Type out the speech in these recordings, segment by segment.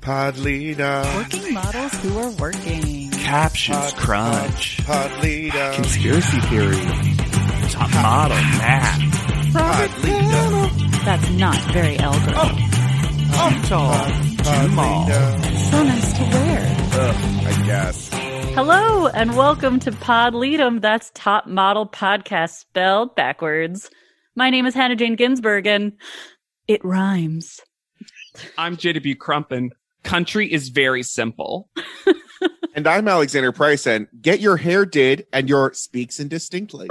Pod leader. Working models who are working. Captions crunch. Pod leader. Conspiracy theory. Top model math. Pod leader. That's not very elder. Too small. So nice to wear. I guess. Hello and welcome to Pod Lead'em. That's Top Model Podcast spelled backwards. My name is Hannah Jane Ginsburg and it rhymes. I'm JW Crumpin. Country is very simple. And I'm Alexander Price, and get your hair did and your speaks indistinctly.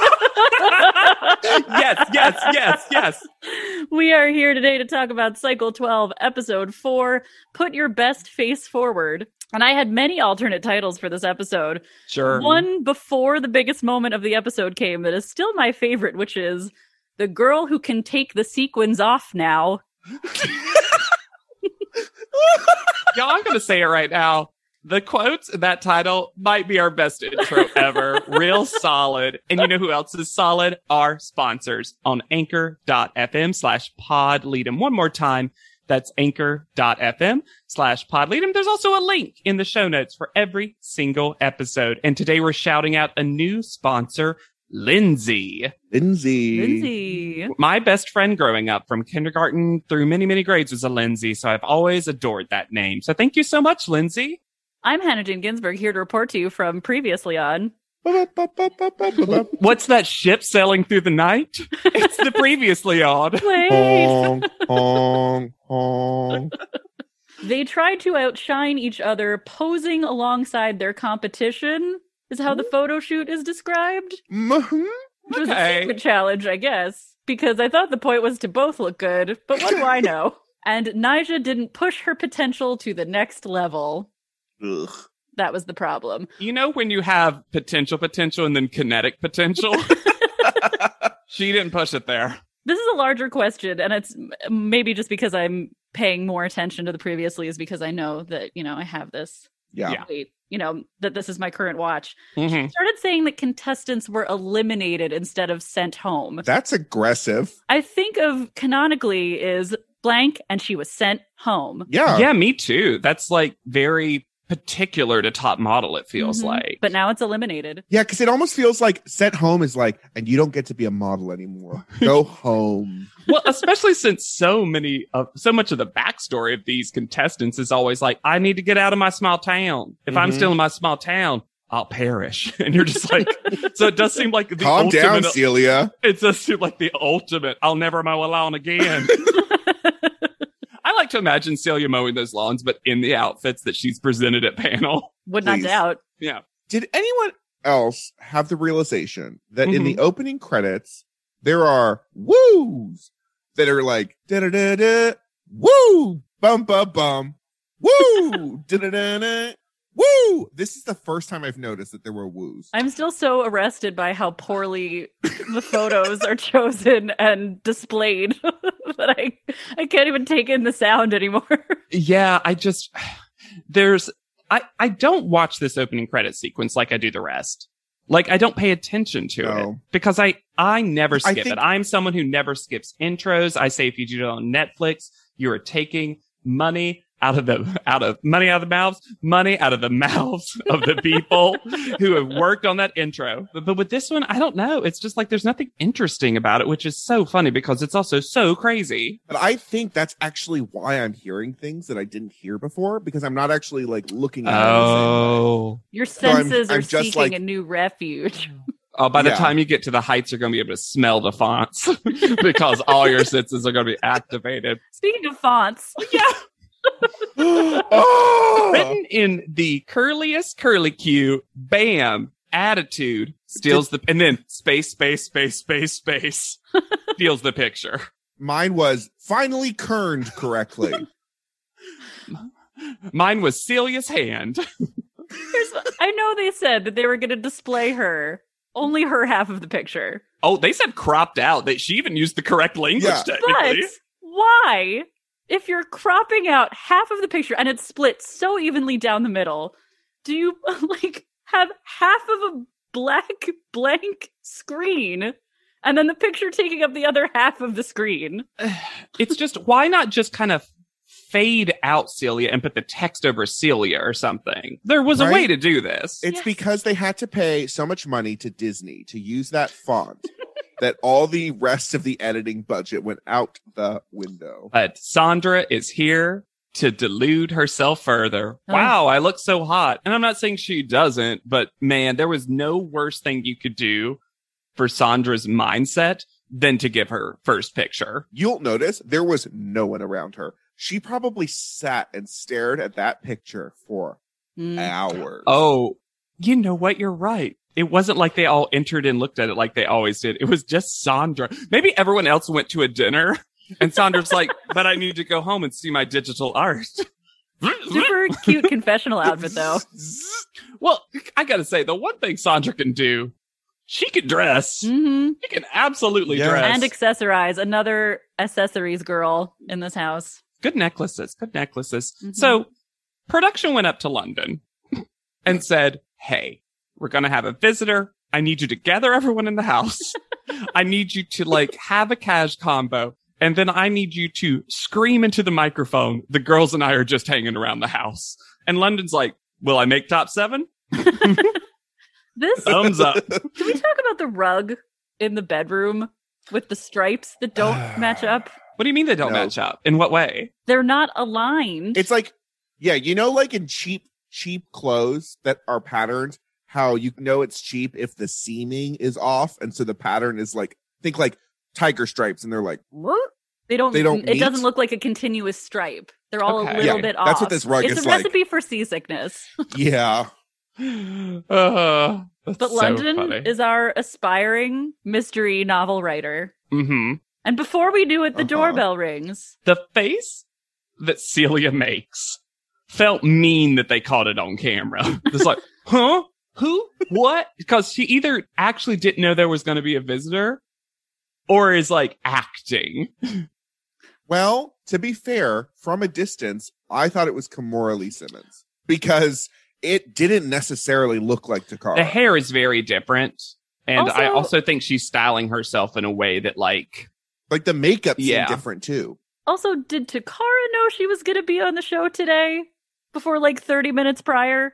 Yes. We are here today to talk about Cycle 12, Episode 4, Put Your Best Face Forward. And I had many alternate titles for this episode. Sure. One before the biggest moment of the episode came that is still my favorite, which is The Girl Who Can Take the Sequins Off Now. Y'all, I'm going to say it right now. The quotes in that title might be our best intro ever. Real solid. And you know who else is solid? Our sponsors on anchor.fm/podleadem. One more time. That's anchor.fm/podleadem. There's also a link in the show notes for every single episode. And today we're shouting out a new sponsor, Lindsay. Lindsay. My best friend growing up from kindergarten through many, many grades was a Lindsay. So I've always adored that name. So thank you so much, Lindsay. I'm Hannah Jane Ginsburg, here to report to you from previously on. What's that ship sailing through the night? It's the previously on. Wait. Honk, honk. They tried to outshine each other, posing alongside their competition, is how the photo shoot is described. Mhm. Which was a Okay. secret challenge, I guess, because I thought the point was to both look good, but what do I know? And Nyjah didn't push her potential to the next level. Ugh. That was the problem. You know when you have potential and then kinetic potential? She didn't push it there. This is a larger question, and it's maybe just because I'm paying more attention to the previously is because I know that, I have this. Yeah. Wait, that this is my current watch. Mhm. Started saying that contestants were eliminated instead of sent home. That's aggressive. I think of canonically is blank and she was sent home. Yeah. Yeah, me too. That's like very particular to Top Model, it feels Mhm. like. But now it's eliminated. Yeah, because it almost feels like sent home is like, and you don't get to be a model anymore. Go home. Well, especially since so much of the backstory of these contestants is always like, I need to get out of my small town. If I'm Mhm. still in my small town, I'll perish. And you're just like, so it does seem like the Calm down, ultimate. Celia. It does seem like the ultimate. I'll never mow a lawn again. I like to imagine Celia mowing those lawns, but in the outfits that she's presented at panel. Would not Please. doubt. Yeah. Did anyone else have the realization that in the opening credits, there are woos that are like, da-da-da-da, woo, bum, bum, bum, woo, da-da-da-da, woo. This is the first time I've noticed that there were woos. I'm still so arrested by how poorly the photos are chosen and displayed that I can't even take in the sound anymore. Yeah, I don't watch this opening credit sequence like I do the rest. Like, I don't pay attention to it because I never skip it. I'm someone who never skips intros. I say if you do it on Netflix, you are taking money out of the mouths of the people who have worked on that intro. But with this one, I don't know. It's just like there's nothing interesting about it, which is so funny because it's also so crazy. But I think that's actually why I'm hearing things that I didn't hear before, because I'm not actually like looking at it the same way. Your senses I'm are just seeking like- a new refuge. Oh, by the Yeah. time you get to the heights, you're going to be able to smell the fonts because all your senses are going to be activated. Speaking of fonts, Oh! Written in the curliest curlicue, bam, attitude steals and then space, steals the picture. Mine was finally kerned correctly. Mine was Celia's hand. I know they said that they were going to display only her half of the picture. Oh, they said cropped out. She even used the correct language, Yeah. technically. But why, if you're cropping out half of the picture and it's split so evenly down the middle, do you have half of a black blank screen and then the picture taking up the other half of the screen? It's just, why not just kind of fade out Celia and put the text over Celia or something. There was a way to do this. It's because they had to pay so much money to Disney to use that font that all the rest of the editing budget went out the window. But Sandra is here to delude herself further. Oh. Wow, I look so hot. And I'm not saying she doesn't, but man, there was no worse thing you could do for Sandra's mindset than to give her first picture. You'll notice there was no one around her. She probably sat and stared at that picture for hours. Oh, you know what? You're right. It wasn't like they all entered and looked at it like they always did. It was just Sandra. Maybe everyone else went to a dinner and Sandra's like, but I need to go home and see my digital art. Super cute confessional outfit, though. Well, I gotta say, the one thing Sandra can do, she can dress. Mm-hmm. She can absolutely dress. And accessorize. Another accessories girl in this house. Good necklaces. Mm-hmm. So, production went up to London and said, hey, we're gonna have a visitor. I need you to gather everyone in the house. I need you to, have a cash combo. And then I need you to scream into the microphone, the girls and I are just hanging around the house. And London's like, will I make top 7? This thumbs up. Can we talk about the rug in the bedroom with the stripes that don't match up? What do you mean they don't match up? In what way? They're not aligned. It's like, in cheap clothes that are patterned, how you know it's cheap if the seaming is off. And so the pattern is think tiger stripes, and they're like, what? They don't meet? It doesn't look like a continuous stripe. They're all a little bit off. That's what this rug is like. It's a recipe for seasickness. Yeah. But London is our aspiring mystery novel writer. Mm-hmm. And before we do it, the doorbell rings. The face that Celia makes felt mean that they caught it on camera. It's like, huh? Who? What? Because she either actually didn't know there was going to be a visitor, or is acting. Well, to be fair, from a distance, I thought it was Kimora Lee Simmons because it didn't necessarily look like Takara. The hair is very different. And I also think she's styling herself in a way that the makeup seemed different too. Also, did Takara know she was going to be on the show today before 30 minutes prior?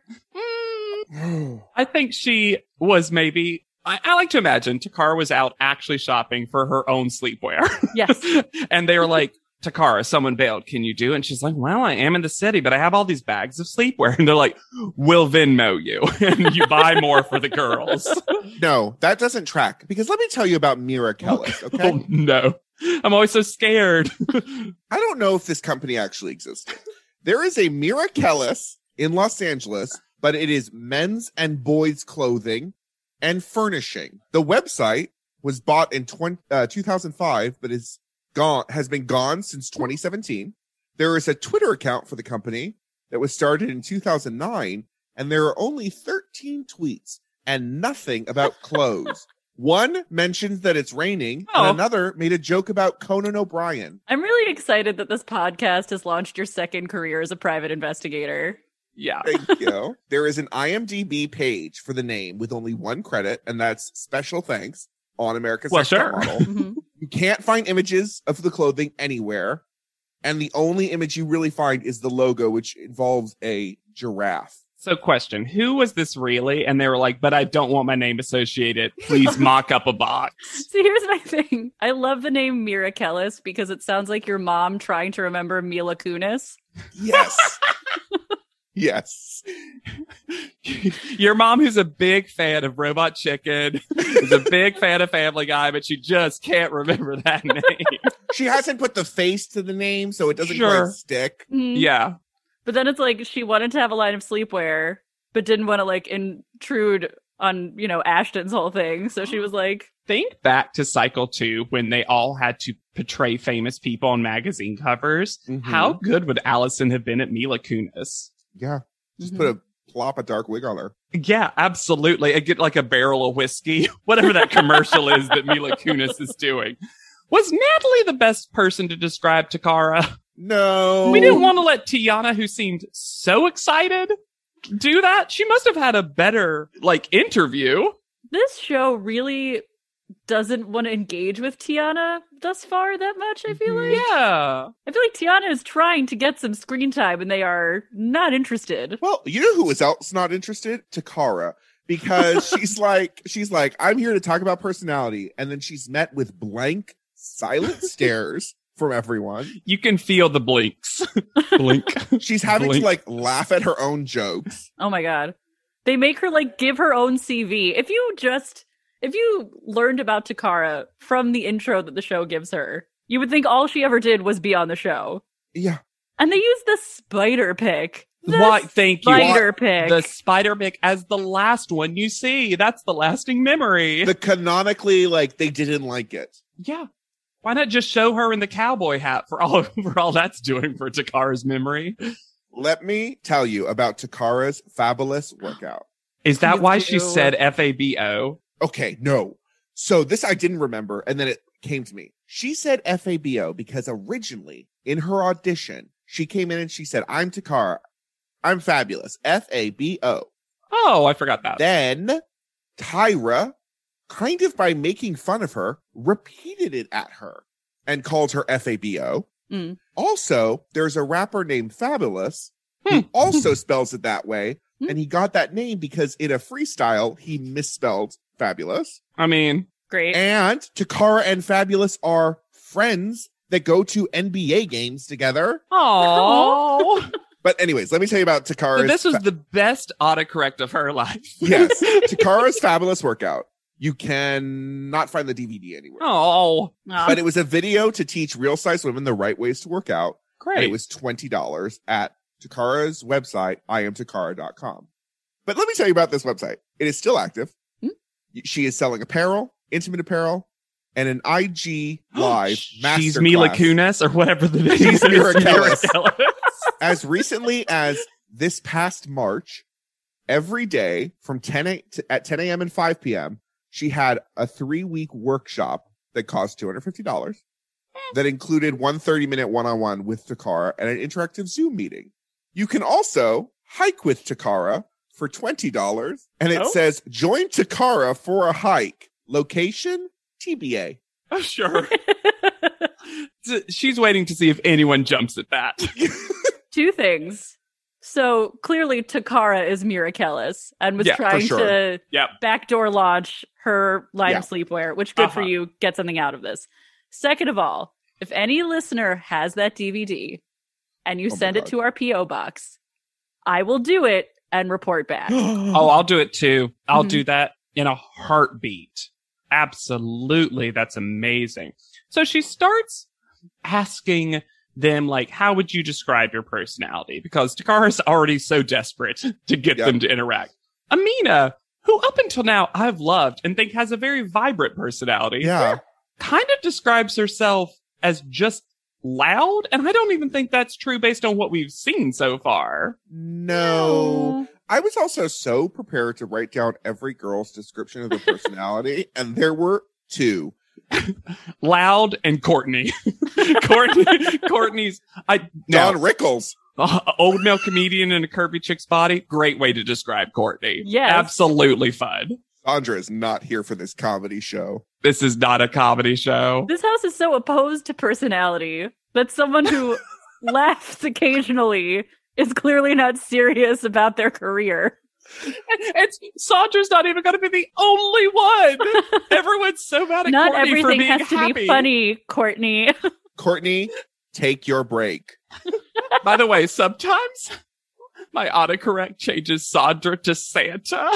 I think she was maybe... I like to imagine Takara was out actually shopping for her own sleepwear. Yes. And they were like, Takara, someone bailed. Can you do it? And she's like, well, I am in the city, but I have all these bags of sleepwear. And they're like, we'll Venmo you. And you buy more for the girls. No, that doesn't track. Because let me tell you about Mira Kellis, okay? Oh, no. I'm always so scared. I don't know if this company actually existed. There is a Mira Kellis in Los Angeles, but it is men's and boys' clothing and furnishing. The website was bought in 2005, but has been gone since 2017. There is a Twitter account for the company that was started in 2009, and there are only 13 tweets and nothing about clothes. One mentions that it's raining, and another made a joke about Conan O'Brien. I'm really excited that this podcast has launched your second career as a private investigator. Yeah. Thank you. There is an IMDb page for the name with only one credit, and that's special thanks on America's Next Top Model. Mm-hmm. You can't find images of the clothing anywhere, and the only image you really find is the logo, which involves a giraffe. So question, who was this really? And they were like, but I don't want my name associated. Please mock up a box. See, here's my thing. I love the name Mira Kellis because it sounds like your mom trying to remember Mila Kunis. Yes. Yes. Your mom, who's a big fan of Robot Chicken, is a big fan of Family Guy, but she just can't remember that name. She hasn't put the face to the name, so it doesn't quite stick. Mm-hmm. Yeah. But then it's like she wanted to have a line of sleepwear, but didn't want to intrude on, Ashton's whole thing. So she was like... Think back to Cycle 2 when they all had to portray famous people on magazine covers. Mm-hmm. How good would Allison have been at Mila Kunis? Yeah. Just put a plop a dark wig on her. Yeah, absolutely. I get a barrel of whiskey, whatever that commercial is that Mila Kunis is doing. Was Natalie the best person to describe Takara? No. We didn't want to let Tiana, who seemed so excited, do that. She must have had a better, interview. This show really doesn't want to engage with Tiana thus far that much, I feel like. Yeah. I feel like Tiana is trying to get some screen time and they are not interested. Well, you know who else not interested? Takara. Because she's like, I'm here to talk about personality. And then she's met with blank, silent stares from everyone. You can feel the blinks. Blink. She's having to like laugh at her own jokes. Oh my God. They make her like give her own CV. If you learned about Takara from the intro that the show gives her, you would think all she ever did was be on the show. Yeah. And they use the spider pick. Why? Thank you. Spider pick. The spider pick as the last one you see. That's the lasting memory. The canonically, like, they didn't like it. Yeah. Why not just show her in the cowboy hat for all that's doing for Takara's memory? Let me tell you about Takara's fabulous workout. Is that why she said FABO? Okay, no. So this I didn't remember, and then it came to me. She said FABO because originally in her audition, she came in and she said, I'm Takara. I'm fabulous. FABO. Oh, I forgot that. Then Tyra, kind of by making fun of her, repeated it at her and called her FABO. Mm. Also, there's a rapper named Fabulous who also spells it that way. And he got that name because in a freestyle, he misspelled fabulous. I mean, great. And Takara and Fabulous are friends that go to NBA games together. Oh. But anyways, let me tell you about Takara's. So this was the best autocorrect of her life. Yes. Takara's fabulous workout. You can not find the DVD anywhere. Oh. But it was a video to teach real size women the right ways to work out. Great. And it was $20 at Takara's website, iamtakara.com. But let me tell you about this website. It is still active. She is selling apparel, intimate apparel, and an IG Live masterclass. She's Mila Kunis or whatever the name She's is. Miracellus. As recently as this past March, every day from 10 a.m. and 5 p.m., she had a 3-week workshop that cost $250 that included one 30-minute one-on-one with Takara and an interactive Zoom meeting. You can also hike with Takara for $20, and it says, join Takara for a hike. Location, TBA. Oh, sure. She's waiting to see if anyone jumps at that. 2 things. So clearly Takara is Miracellus and was trying to backdoor launch her line of sleepwear, which good for you. Get something out of this. Second of all, if any listener has that DVD and you send it to our P.O. box, I will do it and report back. Oh, I'll do it too. I'll do that in a heartbeat. Absolutely. That's amazing. So she starts asking them, like, how would you describe your personality? Because Takara's already so desperate to get them to interact. Amina, who up until now I've loved and think has a very vibrant personality, kind of describes herself as just loud. And I don't even think that's true based on what we've seen so far. No. I was also so prepared to write down every girl's description of their personality, and there were 2. Loud and Courtney. Courtney's Don Rickles. Old male comedian in a curvy chick's body. Great way to describe Courtney. Yes. Absolutely fun. Sandra is not here for this comedy show. This is not a comedy show. This house is so opposed to personality that someone who laughs occasionally is clearly not serious about their career. Sandra's not even going to be the only one. Everyone's so mad at not Courtney everything for being has to be funny, Courtney. Courtney, take your break. By the way, sometimes my autocorrect changes Sandra to Santa.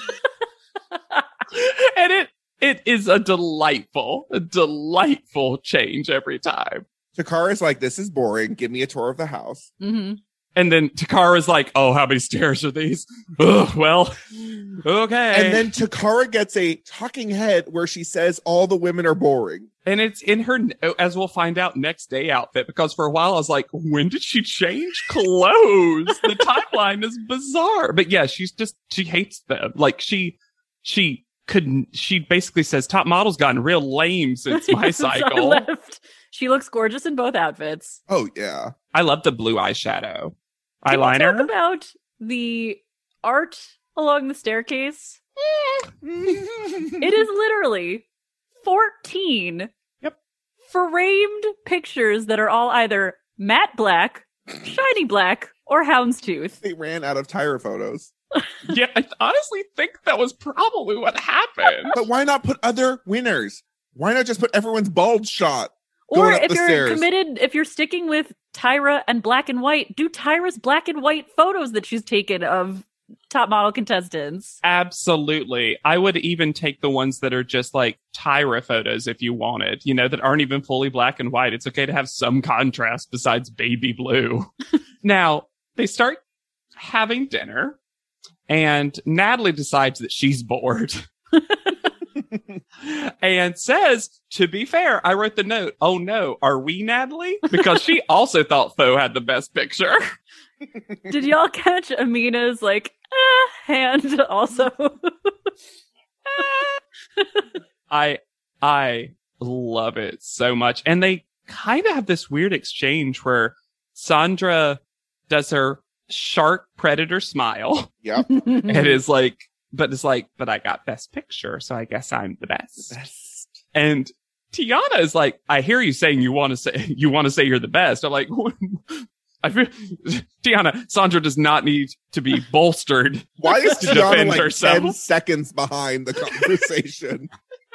And it is a delightful change every time. Takara's like, this is boring. Give me a tour of the house. Mm-hmm. And then Takara's like, oh, how many stairs are these? Oh, well, okay. And then Takara gets a talking head where she says all the women are boring. And it's in her, as we'll find out, next day outfit. Because for a while I was like, when did she change clothes? The timeline is bizarre. But yeah, she hates them. Like she basically says top model's gotten real lame since my cycle. She looks gorgeous in both outfits. Oh, yeah. I love the blue eyeshadow. Can eyeliner. we talk about the art along the staircase? It is literally 14 Yep. framed pictures that are all either matte black, shiny black, or houndstooth. They ran out of Tyra photos. Yeah, I honestly think that was probably what happened. But why not put other winners? Why not just put everyone's bald shot? Or if you're committed, if you're sticking with Tyra and black and white, do Tyra's black and white photos that she's taken of top model contestants. Absolutely. I would even take the ones that are just like Tyra photos if you wanted, that aren't even fully black and white. It's okay to have some contrast besides baby blue. Now, they start having dinner, and Natalie decides that she's bored. And says, to be fair, I wrote the note, oh no, are we Natalie? Because she also thought Faux had the best picture. Did y'all catch Amina's hand also? I love it so much. And they kind of have this weird exchange where Sandra does her shark predator smile. Yep. And is like, but I got best picture, so I guess I'm the best. And Tiana is like, I hear you saying you want to say you're the best. I'm like, Tiana, Sandra does not need to be bolstered. Why is to Tiana defend like herself. 10 seconds behind the conversation?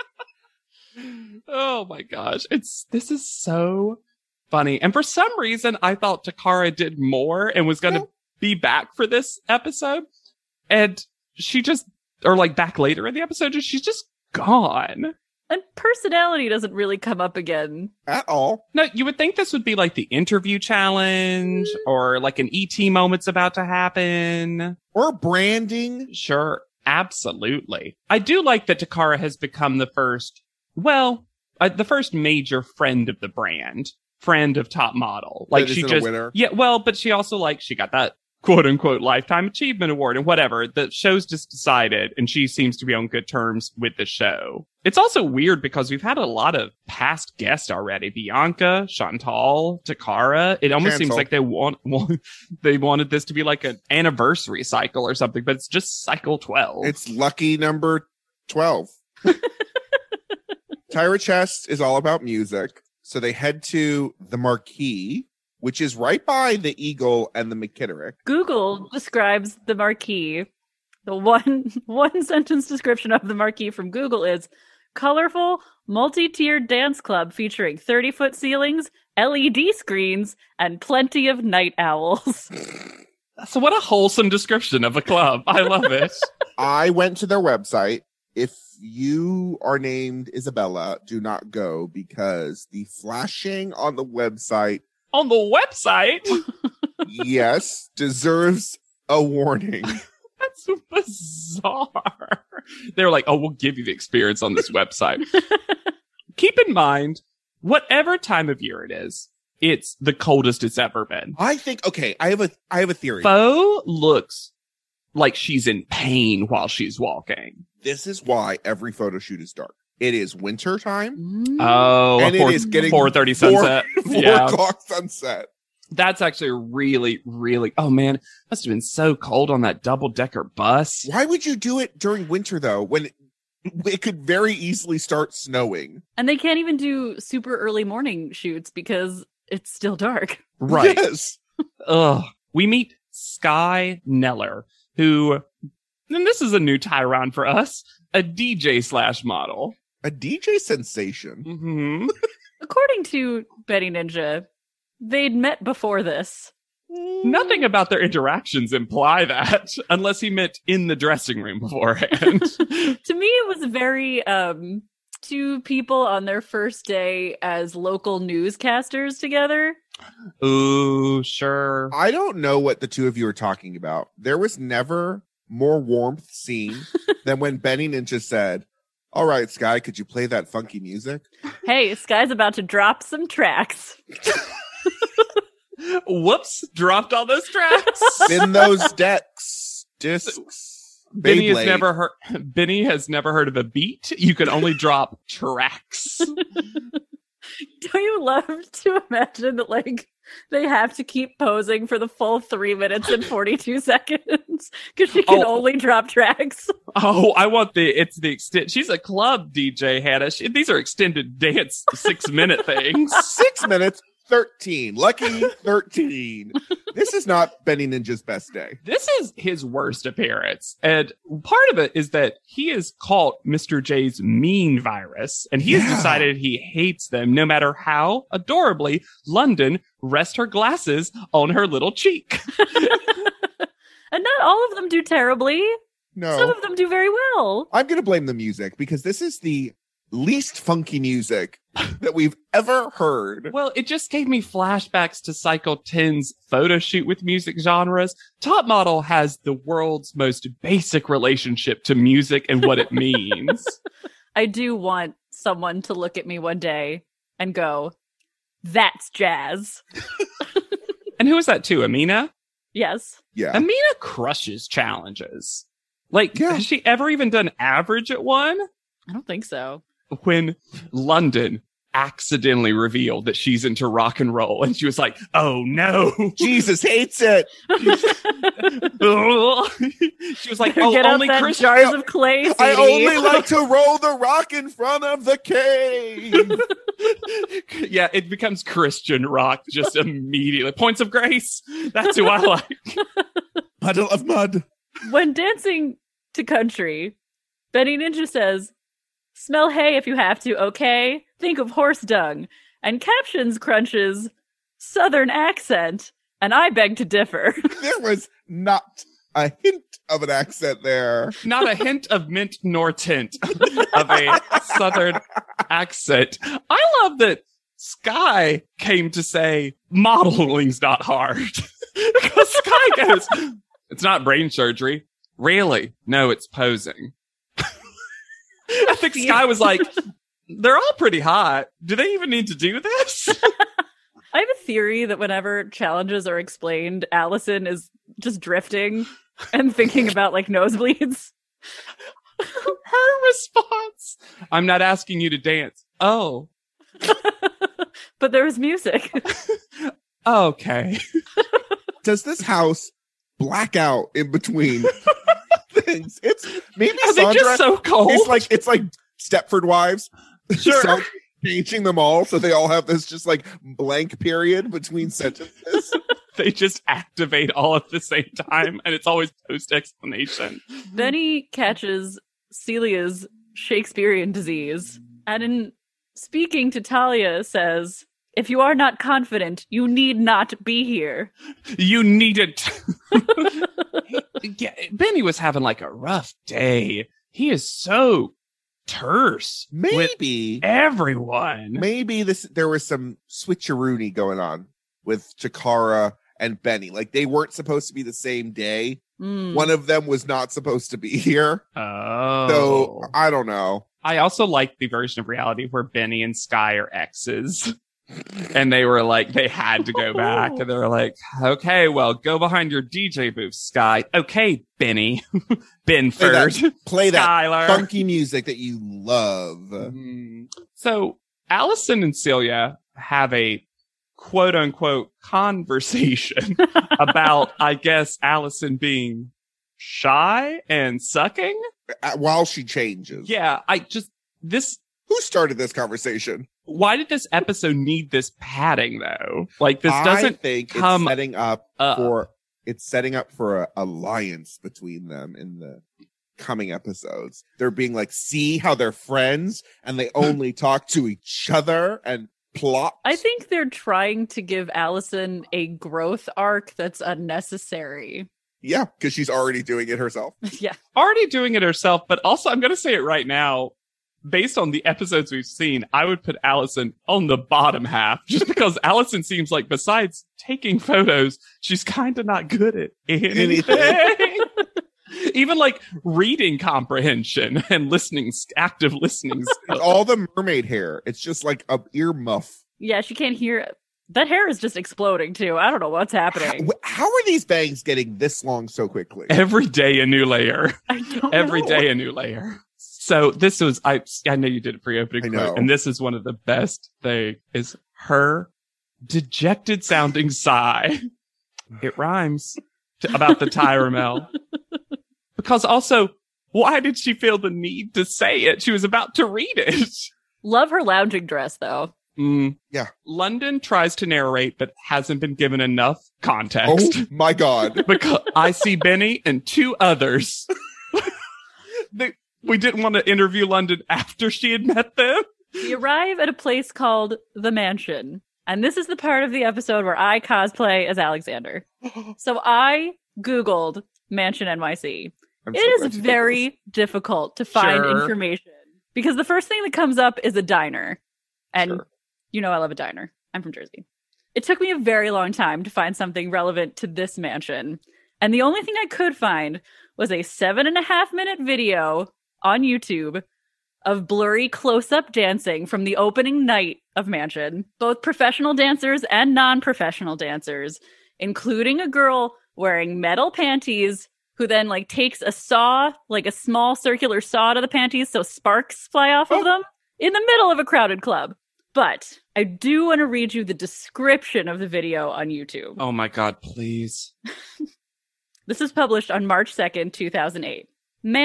Oh my gosh. This is so funny. And for some reason, I thought Takara did more and was going to be back for this episode. And she just, or like back later in the episode, she's just gone. And personality doesn't really come up again. At all. No, you would think this would be like the interview challenge or like an ET moment's about to happen. Or branding. Sure. Absolutely. I do like that Takara has become the first major friend of the brand. Friend of Top Model. Like she just, yeah, well, but she also she got that quote unquote lifetime achievement award and whatever. The show's just decided, and she seems to be on good terms with the show. It's also weird because we've had a lot of past guests already. Bianca, Chantal, Takara. It almost seems like they wanted this to be like an anniversary cycle or something, but it's just cycle 12. It's lucky number 12. Tyra Chest is all about music. So they head to the Marquee, which is right by the Eagle and the McKitterick. Google describes the Marquee. The one sentence description of the Marquee from Google is colorful, multi-tiered dance club featuring 30-foot ceilings, LED screens, and plenty of night owls. So what a wholesome description of a club. I love it. I went to their website. If you are named Isabella, do not go because the flashing on the website. On the website? Yes, deserves a warning. That's bizarre. They're like, oh, we'll give you the experience on this website. Keep in mind, whatever time of year it is, it's the coldest it's ever been. I think, okay, I have a theory. Faux looks like she's in pain while she's walking. This is why every photo shoot is dark. It is winter time. Oh, and it is getting 4:30 sunset. 4 o'clock sunset. That's actually really, really, oh man, must have been so cold on that double-decker bus. Why would you do it during winter though, when it could very easily start snowing? And they can't even do super early morning shoots because it's still dark. Right. Yes. Ugh. We meet Sky Neller, who, and this is a new Tyron for us, a DJ/model. A DJ sensation. Mm-hmm. According to Betty Ninja, they'd met before this. Nothing about their interactions imply that, unless he met in the dressing room beforehand. To me, it was very two people on their first day as local newscasters together. Ooh, sure. I don't know what the two of you are talking about. There was never more warmth seen than when Benny Ninja said, all right, Sky, could you play that funky music? Hey, Sky's about to drop some tracks. Whoops, dropped all those tracks. In those discs. Benny has never heard of a beat. You can only drop tracks. Don't you love to imagine that, like, They have to keep posing for the full 3 minutes and 42 seconds because she can only drop tracks. Oh, I want it's the extent. She's a club DJ, Hannah. These are extended dance 6-minute things. 6 minutes, 13. Lucky 13. This is not Benny Ninja's best day. This is his worst appearance. And part of it is that he has caught Mr. J's mean virus, and he has decided he hates them no matter how adorably London rests her glasses on her little cheek. And not all of them do terribly. No. Some of them do very well. I'm going to blame the music because this is the least funky music that we've ever heard. Well, it just gave me flashbacks to Cycle 10's photo shoot with music genres. Top Model has the world's most basic relationship to music and what it means. I do want someone to look at me one day and go, that's jazz. And who is that too? Amina? Yes. Yeah. Amina crushes challenges. Like, has she ever even done average at one? I don't think so. When London accidentally revealed that she's into rock and roll, and she was like, oh no. Jesus hates it. She was like, get only out Chris. jars of clay, CD. I only like to roll the rock in front of the cave. Yeah, it becomes Christian rock just immediately. Points of Grace. That's who I like. Puddle of mud. When dancing to country, Benny Ninja says, smell hay if you have to, okay? Think of horse dung. And captions crunches, Southern accent. And I beg to differ. There was not a hint of an accent there. Not a hint of mint nor tint of a Southern accent. I love that Sky came to say modeling's not hard. Because Sky goes, it's not brain surgery. Really? No, it's posing. I think Sky was like, they're all pretty hot. Do they even need to do this? I have a theory that whenever challenges are explained, Allison is just drifting and thinking about like nosebleeds. Her response, I'm not asking you to dance. Oh. But there was music. Okay. Does this house black out in between things? It's maybe Are Sandra. they just so cold? It's like Stepford Wives. Sure. So changing them all so they all have this just like blank period between sentences. They just activate all at the same time, and it's always post-explanation. Benny catches Celia's Shakespearean disease, and in speaking to Talia says, if you are not confident, you need not be here. You needn't. Yeah, Benny was having like a rough day. He is so terse. Maybe with everyone. Maybe there was some switcheroony going on with Chikara and Benny. Like they weren't supposed to be the same day. One of them was not supposed to be here. Oh. So I don't know. I also like the version of reality where Benny and Sky are exes. And they were like, they had to go back. And they were like, okay, well, go behind your DJ booth, Sky. Okay, Benny. Benford. Play that Skylar. funky music that you love. So Allison and Celia have a quote unquote conversation about, I guess, Allison being shy and sucking. While she changes. Yeah, Who started this conversation? Why did this episode need this padding though? Like this doesn't think come it's setting up for an alliance between them in the coming episodes. They're being like, see how they're friends and they only talk to each other and plot. I think they're trying to give Allison a growth arc that's unnecessary. Yeah, because she's already doing it herself. Yeah. Already doing it herself, but also I'm going to say it right now. Based on the episodes we've seen, I would put Allison on the bottom half just because Allison seems like besides taking photos, she's kind of not good at anything. Even like reading comprehension and active listening. All the mermaid hair. It's just like a ear muff. Yeah, she can't hear. That hair is just exploding too. I don't know what's happening. How are these bangs getting this long so quickly? Every day a new layer. I don't Every know. day a new layer. So this was, I know you did it pre-opening quote, and this is one of the best things, is her dejected sounding sigh. It rhymes about the Tyramel. Because also, why did she feel the need to say it? She was about to read it. Love her lounging dress, though. Yeah. London tries to narrate, but hasn't been given enough context. Oh my God. Because I see Benny and 2 others. We didn't want to interview London after she had met them. We arrive at a place called The Mansion. And this is the part of the episode where I cosplay as Alexander. So I Googled Mansion NYC. It is very difficult to find information because the first thing that comes up is a diner. And you know I love a diner. I'm from Jersey. It took me a very long time to find something relevant to this mansion. And the only thing I could find was a 7.5-minute video on YouTube of blurry close-up dancing from the opening night of Mansion. Both professional dancers and non-professional dancers, including a girl wearing metal panties who then like takes a saw, like a small circular saw to the panties so sparks fly off of them in the middle of a crowded club. But I do want to read you the description of the video on YouTube. Oh my God, please. This was published on March 2nd, 2008. Mansion, ...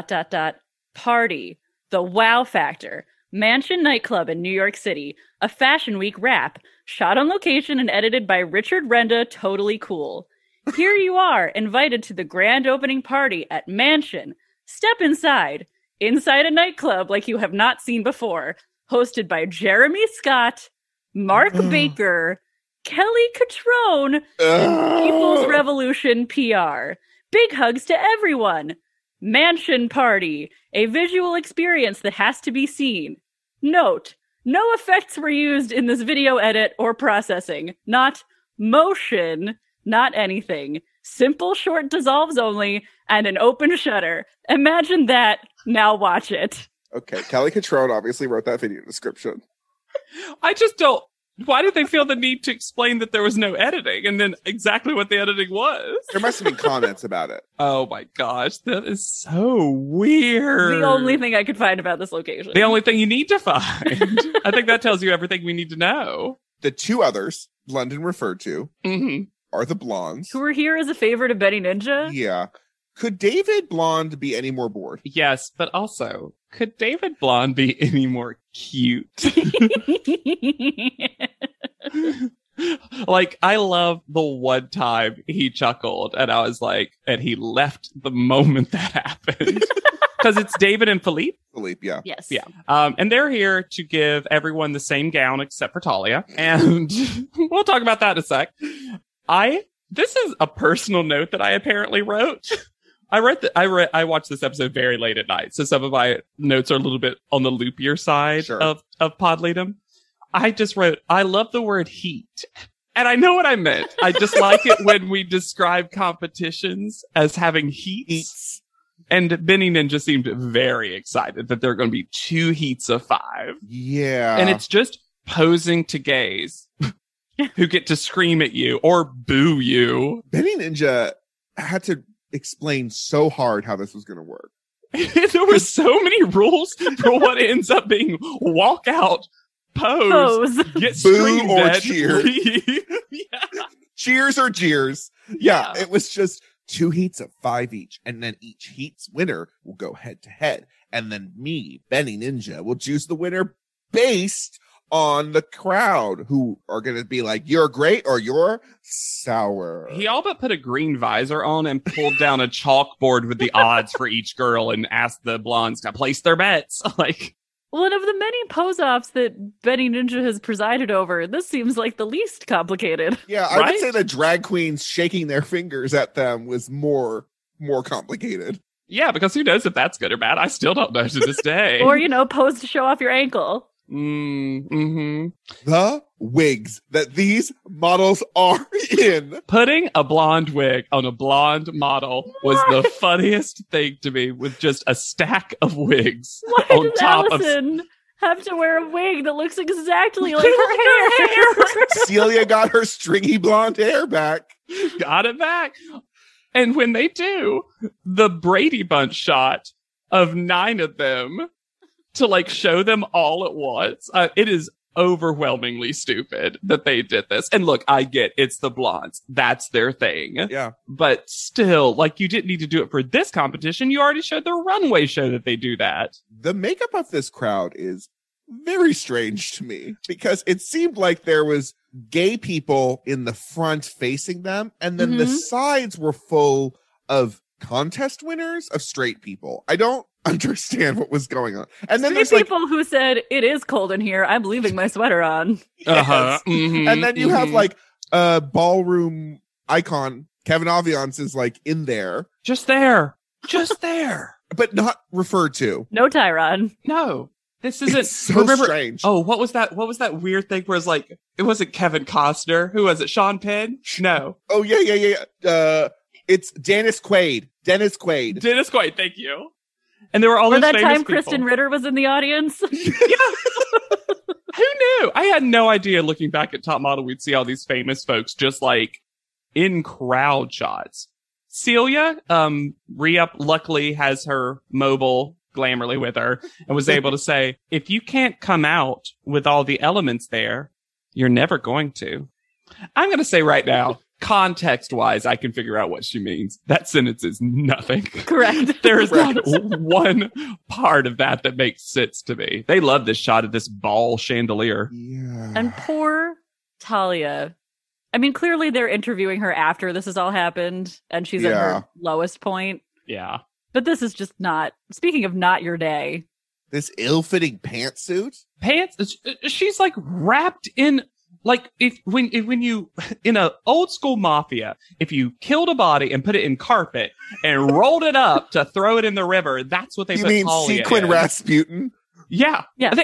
Party, the wow factor, Mansion nightclub in New York City, a Fashion Week wrap, shot on location and edited by Richard Renda, totally cool. Here you are, invited to the grand opening party at Mansion. Step inside a nightclub like you have not seen before, hosted by Jeremy Scott, Mark Baker, Kelly Catrone, and People's Revolution PR. Big hugs to everyone. Mansion Party, a visual experience that has to be seen. Note, no effects were used in this video edit or processing. Not motion, not anything. Simple short dissolves only, and an open shutter. Imagine that. Now watch it. Okay, Kelly Catrone obviously wrote that video description. I just don't... Why did they feel the need to explain that there was no editing and then exactly what the editing was? There must have been comments about it. Oh my gosh, that is so weird. The only thing I could find about this location. The only thing you need to find. I think that tells you everything we need to know. The 2 others London referred to are the blondes. Who were here as a favor to Betty Ninja? Yeah. Could David Blonde be any more bored? Yes, but also, could David Blonde be any more cute? Like, I love the one time he chuckled and I was like, and he left the moment that happened. Because it's David and Philippe. Philippe, yeah. Yes. Yeah. And they're here to give everyone the same gown except for Talia. And we'll talk about that in a sec. This is a personal note that I apparently wrote. I watched this episode very late at night, so some of my notes are a little bit on the loopier side of Podleadum. I just wrote, I love the word heat. And I know what I meant. I just like it when we describe competitions as having heats. And Benny Ninja seemed very excited that there are going to be 2 heats of 5. Yeah. And it's just posing to gays who get to scream at you or boo you. Benny Ninja had to explain so hard how this was going to work. There were so many rules for what ends up being walk out, pose. Get boo or at, cheer. Yeah. Cheers or jeers. Yeah, it was just 2 heats of 5 each, and then each heat's winner will go head to head, and then me, Benny Ninja, will choose the winner based on the crowd, who are going to be like, you're great or you're sour. He all but put a green visor on and pulled down a chalkboard with the odds for each girl and asked the blondes to place their bets. Like, well, and of the many pose-offs that Benny Ninja has presided over, this seems like the least complicated. Yeah, I would say the drag queens shaking their fingers at them was more complicated. Yeah, because who knows if that's good or bad? I still don't know to this day. Or, pose to show off your ankle. Mm-hmm. The wigs that these models are in. Putting a blonde wig on a blonde model was the funniest thing to me, with just a stack of wigs. Why on does top Allison have to wear a wig that looks exactly like her hair? Celia got her stringy blonde hair back. Got it back. And when they do, the Brady Bunch shot of 9 of them to show them all at once. It is overwhelmingly stupid that they did this. And look, I get it's the blondes. That's their thing. Yeah. But still, like, you didn't need to do it for this competition. You already showed the runway show that they do that. The makeup of this crowd is very strange to me because it seemed like there was gay people in the front facing them, and then the sides were full of contest winners of straight people. I don't understand what was going on. And then there's people who said, "It is cold in here. I'm leaving my sweater on." Yes. And then you have like a ballroom icon. Kevin Aviance is like in there. Just there. But not referred to. No Tyron. No. This isn't it's so strange. Oh, what was that weird thing where it's like, it wasn't Kevin Costner. Who was it? Sean Penn? No. Oh, yeah. It's Dennis Quaid. Dennis Quaid, thank you. And there were all those that famous time people. Kristen Ritter was in the audience. Yeah. Who knew? I had no idea looking back at Top Model we'd see all these famous folks just like in crowd shots. Celia, Rhea luckily has her mobile Glamorly with her and was able to say, if you can't come out with all the elements there, you're never going to. I'm going to say right now, context wise, I can figure out what she means. That sentence is nothing. Correct. There is not one part of that makes sense to me. They love this shot of this ball chandelier. Yeah. And poor Talia. I mean, clearly they're interviewing her after this has all happened and she's at her lowest point. Yeah. But this is just not, speaking of not your day. This ill-fitting pantsuit? She's like wrapped in, like, when you, in a old school mafia, if you killed a body and put it in carpet and rolled it up to throw it in the river, that's what they put Talia in. You mean Sequin Rasputin? Yeah.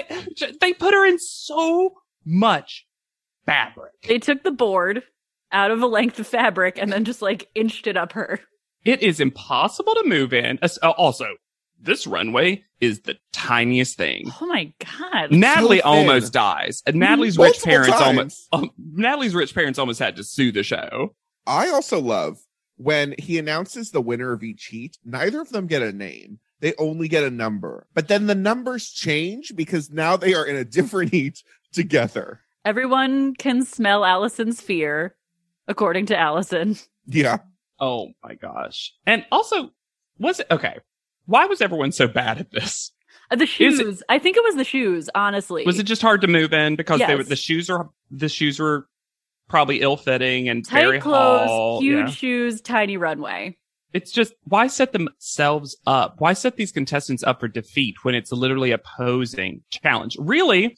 They put her in so much fabric. They took the board out of a length of fabric and then just like inched it up her. It is impossible to move in. Also, this runway is the tiniest thing. Oh my God. Natalie almost dies. And Natalie's rich parents times. Natalie's rich parents almost had to sue the show. I also love when he announces the winner of each heat, neither of them get a name. They only get a number. But then the numbers change because now they are in a different heat together. Everyone can smell Allison's fear, according to Allison. Yeah. Oh my gosh. And also, okay. Why was everyone so bad at this? The shoes. I think it was the shoes, honestly. Was it just hard to move in because yes. the shoes were probably ill-fitting and tight very clothes, tall. Huge shoes, tiny runway. It's just, why set themselves up? Why set these contestants up for defeat when it's literally a posing challenge? Really,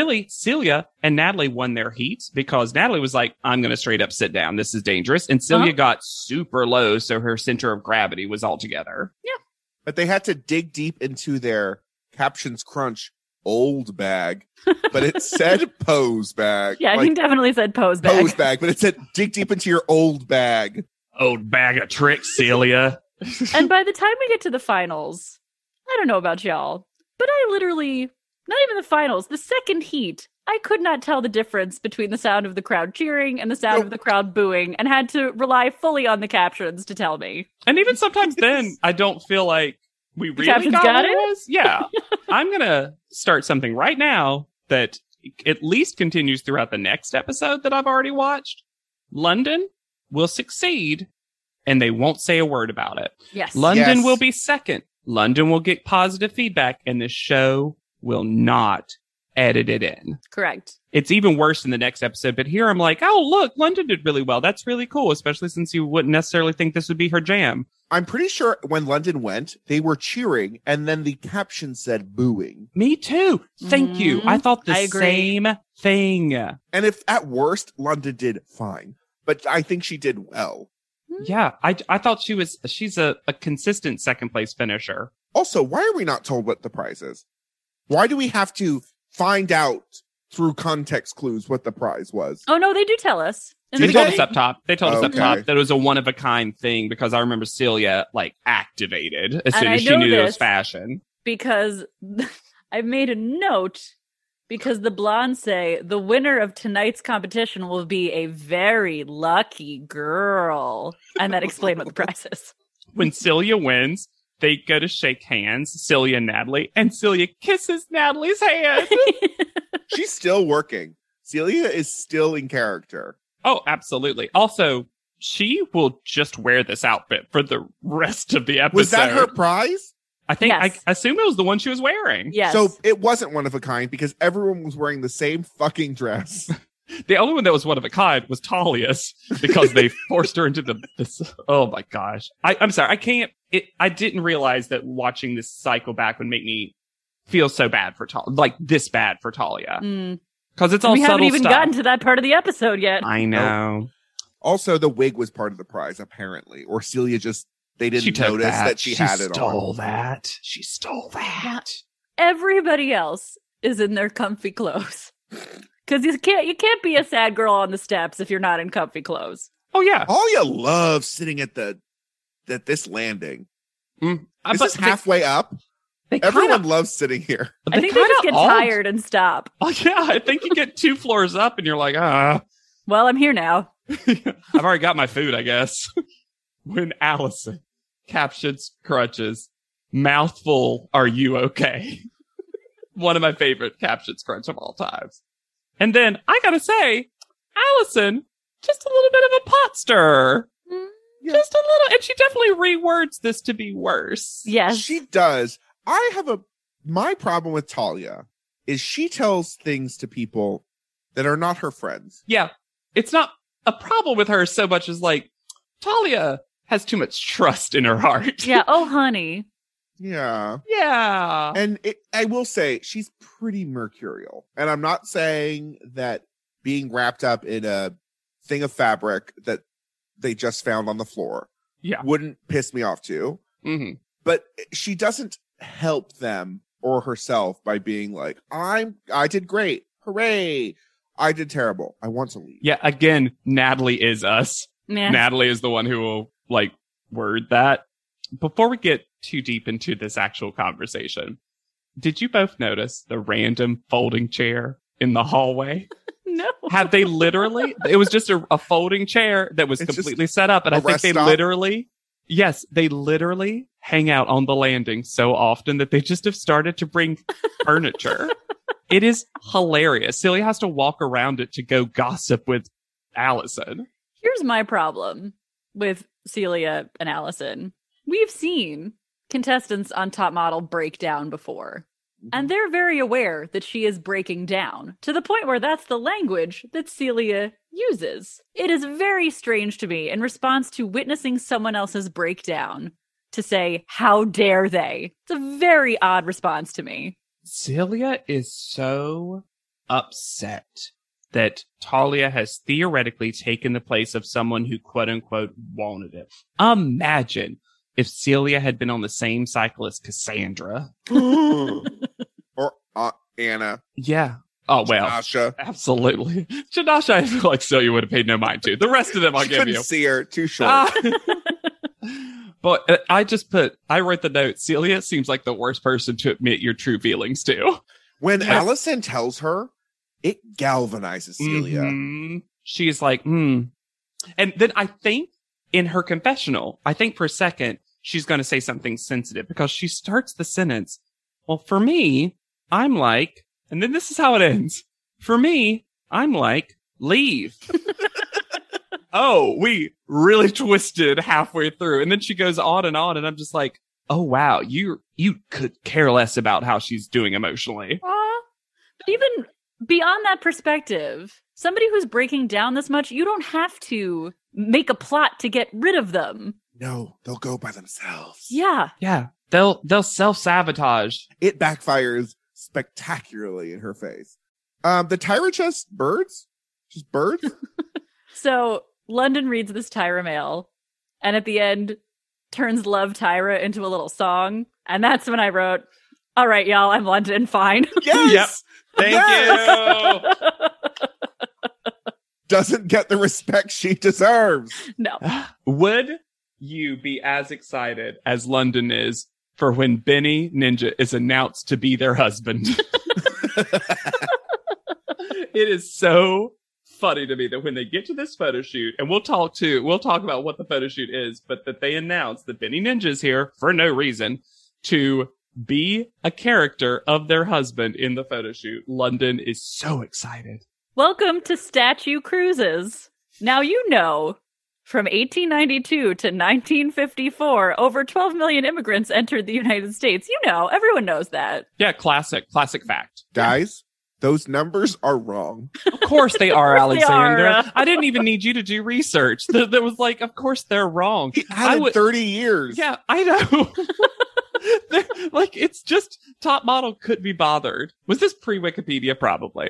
Celia and Natalie won their heats because Natalie was like, I'm going to straight up sit down. This is dangerous. And Celia got super low, so her center of gravity was all together. Yeah. But they had to dig deep into their captions crunch old bag, but it said pose bag. Yeah, he definitely said pose bag. Pose bag, but it said dig deep into your old bag. Old bag of tricks, Celia. And by the time we get to the finals, I don't know about y'all, but I literally, not even the finals, the second heat, I could not tell the difference between the sound of the crowd cheering and the sound of the crowd booing and had to rely fully on the captions to tell me. And even sometimes then, I don't feel like we really got it. Yeah. I'm going to start something right now that at least continues throughout the next episode that I've already watched. London will succeed and they won't say a word about it. Yes. London will be second. London will get positive feedback and the show will not edit it in. Correct. It's even worse in the next episode, but here I'm like, oh, look, London did really well. That's really cool, especially since you wouldn't necessarily think this would be her jam. I'm pretty sure when London went, they were cheering, and then the caption said booing. Me too. Thank you. I thought the same thing. And if at worst, London did fine, but I think she did well. Yeah, I thought she's a consistent second place finisher. Also, why are we not told what the prize is? Why do we have to find out through context clues what the prize was? Oh, no, they do tell us. They told us up top. They told us up top that it was a one-of-a-kind thing because I remember Celia, activated as soon as she knew it was fashion. Because I made a note because the blondes say the winner of tonight's competition will be a very lucky girl. And that explained what the prize is. When Celia wins, they go to shake hands, Celia and Natalie, and Celia kisses Natalie's hand. She's still working. Celia is still in character. Oh, absolutely. Also, she will just wear this outfit for the rest of the episode. Was that her prize? I think, Yes. I assume it was the one she was wearing. Yes. So it wasn't one of a kind because everyone was wearing the same fucking dress. The only one that was one of a kind was Talia's because they forced her into this. Oh my gosh. I'm sorry. I didn't realize that watching this cycle back would make me feel so bad for Talia, like this bad for Talia. Because it's all we subtle haven't even stuff. gotten to that part of the episode yet. I know. Also, the wig was part of the prize, apparently. Or Celia they didn't notice that she had it on. She stole that. Everybody else is in their comfy clothes. Because you can't be a sad girl on the steps if you're not in comfy clothes. Oh yeah. Talia loves sitting at this landing. Is this halfway up? Everyone loves sitting here. I think they just get tired and stop. Oh yeah, I think you get 2 floors up and you're like, Well, I'm here now. I've already got my food, I guess. When Allison captions Crutches, mouthful, are you okay? One of my favorite captions Crunch of all times. And then, I gotta say, Allison, just a little bit of a pot stirrer. Yeah. Just a little, and she definitely rewords this to be worse. Yes. She does. My problem with Talia is she tells things to people that are not her friends. Yeah. It's not a problem with her so much as like, Talia has too much trust in her heart. Yeah. Oh, honey. Yeah. Yeah. And I will say she's pretty mercurial. And I'm not saying that being wrapped up in a thing of fabric that they just found on the floor wouldn't piss me off too. Mm-hmm. But she doesn't help them or herself by being like, I did great. Hooray. I did terrible. I want to leave. Yeah. Again, Natalie is us. Yeah. Natalie is the one who will like word that. Before we get too deep into this actual conversation, did you both notice the random folding chair in the hallway? No. Have they literally? It was just a folding chair that was completely set up. And I think they literally hang out on the landing so often that they just have started to bring furniture. It is hilarious. Celia has to walk around it to go gossip with Allison. Here's my problem with Celia and Allison. We've seen contestants on Top Model break down before. And they're very aware that she is breaking down, to the point where that's the language that Celia uses. It is very strange to me, in response to witnessing someone else's breakdown, to say, how dare they? It's a very odd response to me. Celia is so upset that Talia has theoretically taken the place of someone who quote-unquote wanted it. Imagine if Celia had been on the same cycle as Cassandra. Or Anna. Yeah. Oh, well. Janasha. Absolutely. Janasha, I feel like Celia would have paid no mind to. The rest of them I'll give you. Couldn't see her. Too short. But I wrote the note, Celia seems like the worst person to admit your true feelings to. When Allison tells her, it galvanizes Celia. Mm-hmm. She's like, And then I think in her confessional, I think for a second, she's going to say something sensitive because she starts the sentence, well, for me, I'm like, and then this is how it ends. For me, I'm like, leave. Oh, we really twisted halfway through. And then she goes on, and I'm just like, oh, wow, you could care less about how she's doing emotionally. But even beyond that perspective, somebody who's breaking down this much, you don't have to make a plot to get rid of them. No, they'll go by themselves. Yeah. Yeah. They'll self-sabotage. It backfires spectacularly in her face. The Tyra chest birds? Just birds? So London reads this Tyra mail, and at the end turns Love Tyra into a little song. And that's when I wrote, all right, y'all, I'm London, fine. Yes! Yep. Thank you. Doesn't get the respect she deserves. No. Would you be as excited as London is for when Benny Ninja is announced to be their husband? It is so funny to me that when they get to this photo shoot, and we'll talk about what the photo shoot is, but that they announce that Benny Ninja is here for no reason to be a character of their husband in the photo shoot. London is so excited. Welcome to Statue Cruises. Now you know, from 1892 to 1954, over 12 million immigrants entered the United States. You know, everyone knows that. Yeah, classic fact. Guys, those numbers are wrong. Of course they are, Alexandra. I didn't even need you to do research. That was like, of course they're wrong. He had 30 years. Yeah, I know. Like, it's just Top Model couldn't be bothered. Was this pre-Wikipedia? Probably.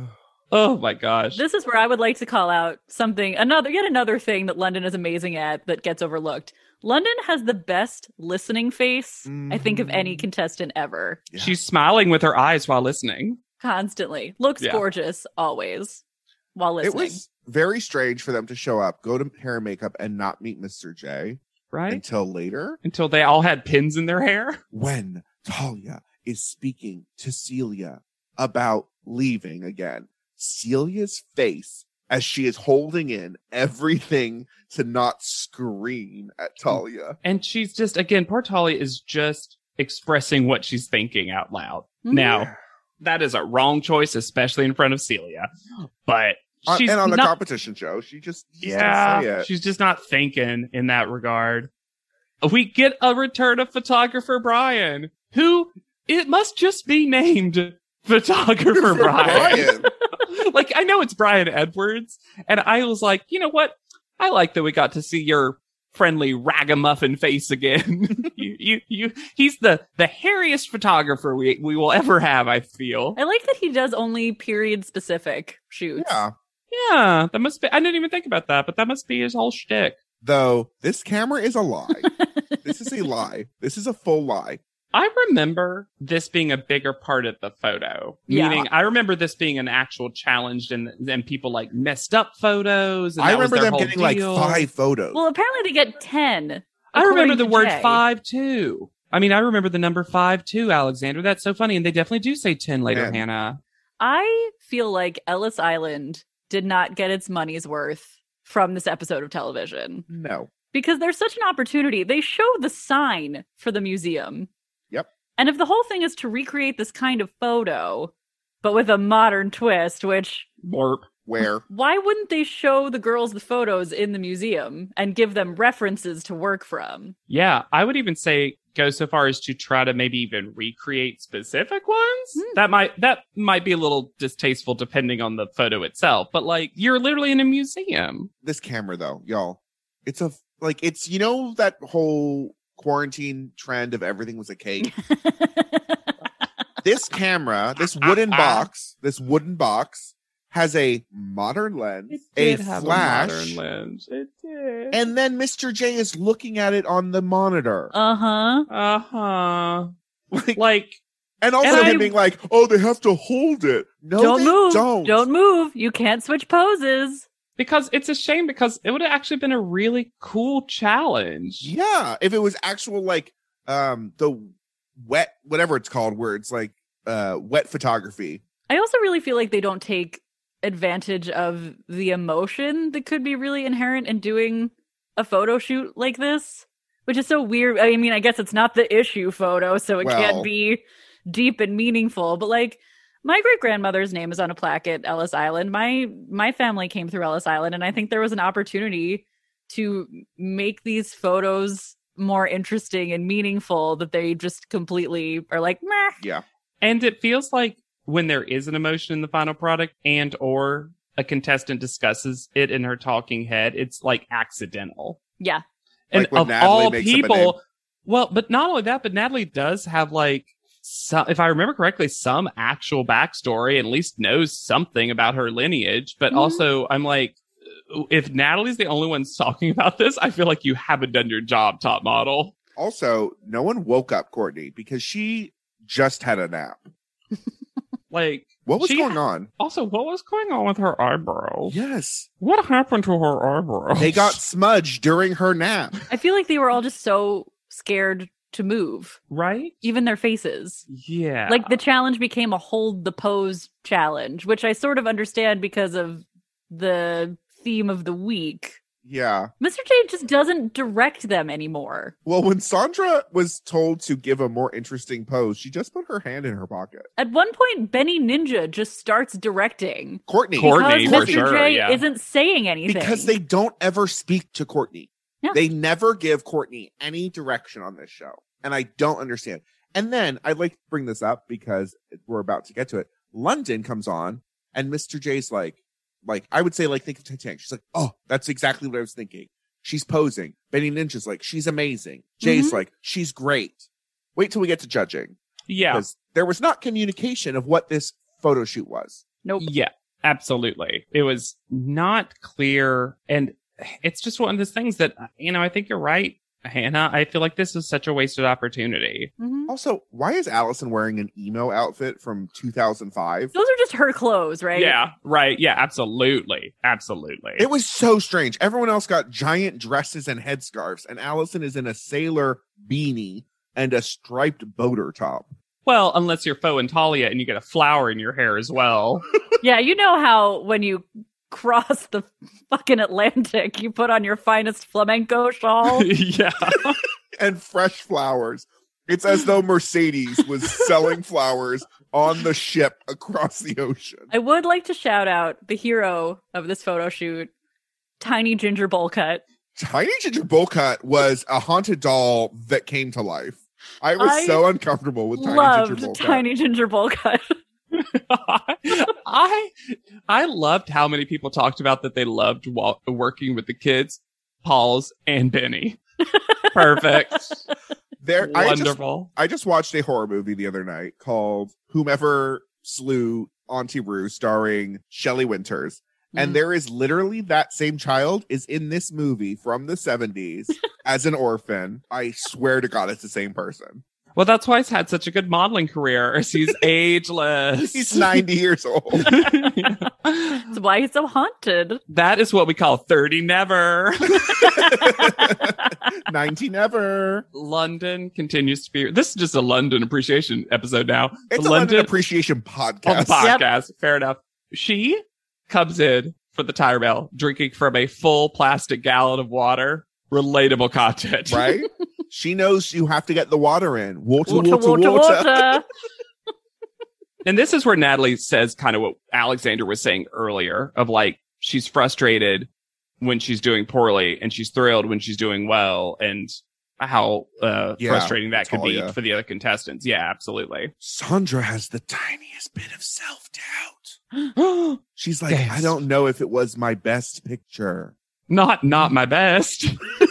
Oh my gosh. This is where I would like to call out something, yet another thing that London is amazing at that gets overlooked. London has the best listening face, I think, of any contestant ever. Yeah. She's smiling with her eyes while listening. Constantly. Looks gorgeous, always, while listening. It was very strange for them to show up, go to hair and makeup, and not meet Mr. J. Right? Until later. Until they all had pins in their hair. When Talia is speaking to Celia about leaving again, Celia's face as she is holding in everything to not scream at Talia. And she's just, again, poor Talia is just expressing what she's thinking out loud. Mm-hmm. Now, that is a wrong choice, especially in front of Celia. But she's and on the competition show, she just say it. She's just not thinking in that regard. We get a return of photographer Brian, who it must just be named photographer Brian. Like, I know it's Brian Edwards, and I was like, you know what? I like that we got to see your friendly ragamuffin face again. He's the hairiest photographer we will ever have, I feel. I like that he does only period specific shoots. Yeah, that must be, I didn't even think about that, but that must be his whole shtick. Though, this camera is a lie. This is a lie. This is a full lie. I remember this being a bigger part of the photo. Meaning, I remember this being an actual challenge and people like messed up photos. And I remember them getting like 5 photos. Well, apparently they get 10. I remember the word 5 too. I mean, I remember the number 5 too, Alexander. That's so funny. And they definitely do say 10 later, Hannah. I feel like Ellis Island did not get its money's worth from this episode of television. No. Because there's such an opportunity. They show the sign for the museum. Yep. And if the whole thing is to recreate this kind of photo, but with a modern twist, which... Where? Why wouldn't they show the girls the photos in the museum and give them references to work from? Yeah, I would even say go so far as to try to maybe even recreate specific ones. That might be a little distasteful depending on the photo itself, but like, you're literally in a museum. This camera though, y'all, it's you know that whole quarantine trend of everything was a cake? This camera, this wooden box, has a modern lens, a flash, modern lens. It did. And then Mr. J is looking at it on the monitor. Like, and also him being like, "Oh, they have to hold it. No, don't move. Don't. Don't move. You can't switch poses." Because it's a shame, because it would have actually been a really cool challenge. Yeah, if it was actual like the wet, whatever it's called, where it's like wet photography. I also really feel like they don't take advantage of the emotion that could be really inherent in doing a photo shoot like this, which is so weird. I mean, I guess it's not the issue photo, so it can't be deep and meaningful, but like, my great-grandmother's name is on a plaque at Ellis Island. My family came through Ellis Island, and I think there was an opportunity to make these photos more interesting and meaningful that they just completely are like, meh. Yeah. And it feels like when there is an emotion in the final product and or a contestant discusses it in her talking head, it's like accidental. Yeah. And like of Natalie all people, well, but not only that, but Natalie does have like, some, if I remember correctly, some actual backstory, and at least knows something about her lineage. But also, I'm like, if Natalie's the only one talking about this, I feel like you haven't done your job, Top Model. Also, no one woke up Courtney because she just had a nap. Like, what was going on? Also, what was going on with her eyebrows? Yes. What happened to her eyebrows? They got smudged during her nap. I feel like they were all just so scared to move. Right? Even their faces. Yeah. Like, the challenge became a hold the pose challenge, which I sort of understand because of the theme of the week. Yeah. Mr. J just doesn't direct them anymore. Well, when Sandra was told to give a more interesting pose, she just put her hand in her pocket. At one point, Benny Ninja just starts directing. Courtney, for Mr. sure. J Yeah. isn't saying anything. Because they don't ever speak to Courtney. Yeah. They never give Courtney any direction on this show. And I don't understand. And then I'd like to bring this up because we're about to get to it. London comes on and Mr. J's like, I would say, like, think of Titanic. She's like, oh, that's exactly what I was thinking. She's posing. Benny Ninja's like, she's amazing. Jay's like, she's great. Wait till we get to judging. Yeah. Because there was not communication of what this photo shoot was. Nope. Yeah, absolutely. It was not clear. And it's just one of those things that, I think you're right, Hannah. I feel like this is such a wasted opportunity. Mm-hmm. Also, why is Allison wearing an emo outfit from 2005? Those are just her clothes, right? Yeah, right. Yeah, absolutely. Absolutely. It was so strange. Everyone else got giant dresses and headscarves, and Allison is in a sailor beanie and a striped boater top. Well, unless you're Faux and Talia and you get a flower in your hair as well. Yeah, you know how when you cross the fucking Atlantic, you put on your finest flamenco shawl. Yeah. And fresh flowers. It's as though Mercedes was selling flowers on the ship across the ocean. I would like to shout out the hero of this photo shoot, Tiny Ginger Bowl Cut. Tiny Ginger Bowl Cut was a haunted doll that came to life. I was so uncomfortable with Tiny Ginger Bowl Cut. I loved how many people talked about that they loved working with the kids, Pauls and Benny. Perfect. Wonderful. I just watched a horror movie the other night called Whomever Slew Auntie Roo, starring Shelley Winters. And there is literally that same child is in this movie from the 70s as an orphan. I swear to God, it's the same person. Well, that's why he's had such a good modeling career. He's ageless. He's 90 years old. That's why he's so haunted. That is what we call 30 never. 90 never. London continues to be... This is just a London appreciation episode now. It's a London appreciation podcast. Podcast. Yep. Fair enough. She comes in for the Tyrell drinking from a full plastic gallon of water. Relatable content. Right? She knows you have to get the water in. Water. And this is where Natalie says kind of what Alexander was saying earlier of like, she's frustrated when she's doing poorly and she's thrilled when she's doing well, and how frustrating that could be for the other contestants. Yeah, absolutely. Sandra has the tiniest bit of self-doubt. She's like, I don't know if it was my best picture. Not my best.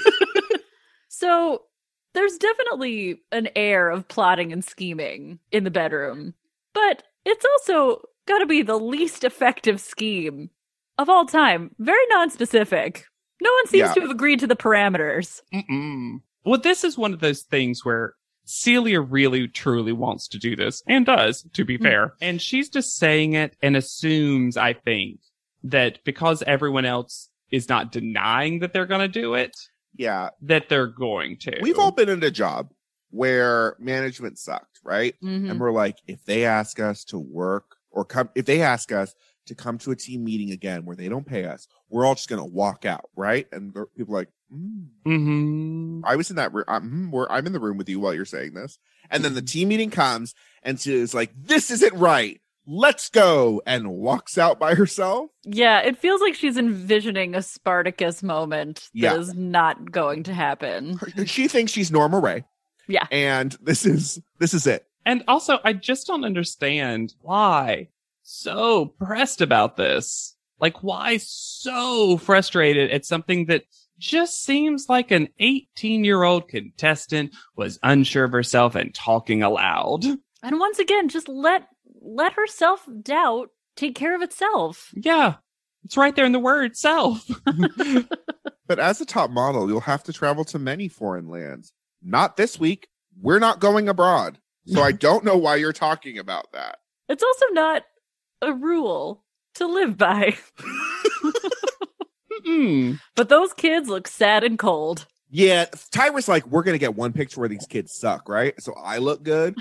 So there's definitely an air of plotting and scheming in the bedroom, but it's also got to be the least effective scheme of all time. Very non-specific. No one seems to have agreed to the parameters. Well, this is one of those things where Celia really, truly wants to do this, and does, to be fair. And she's just saying it and assumes, I think, that because everyone else is not denying that they're going to do it, that they're going to. We've all been in a job where management sucked, right? And we're like, if they ask us to work or if they ask us to come to a team meeting again where they don't pay us, we're all just going to walk out, right? And people are like, I was in that room. I'm in the room with you while you're saying this. And then the team meeting comes and she's like, this isn't right. Let's go, and walks out by herself. Yeah, it feels like she's envisioning a Spartacus moment that is not going to happen. She thinks she's Norma Ray. Yeah. And this is it. And also, I just don't understand why so pressed about this. Like, why so frustrated at something that just seems like an 18-year-old contestant was unsure of herself and talking aloud. And once again, just let her self-doubt take care of itself. Yeah, it's right there in the word self. But as a top model, you'll have to travel to many foreign lands. Not this week. We're not going abroad. So I don't know why you're talking about that. It's also not a rule to live by. But those kids look sad and cold. Yeah, Tyra's like, we're going to get one picture where these kids suck, right? So I look good.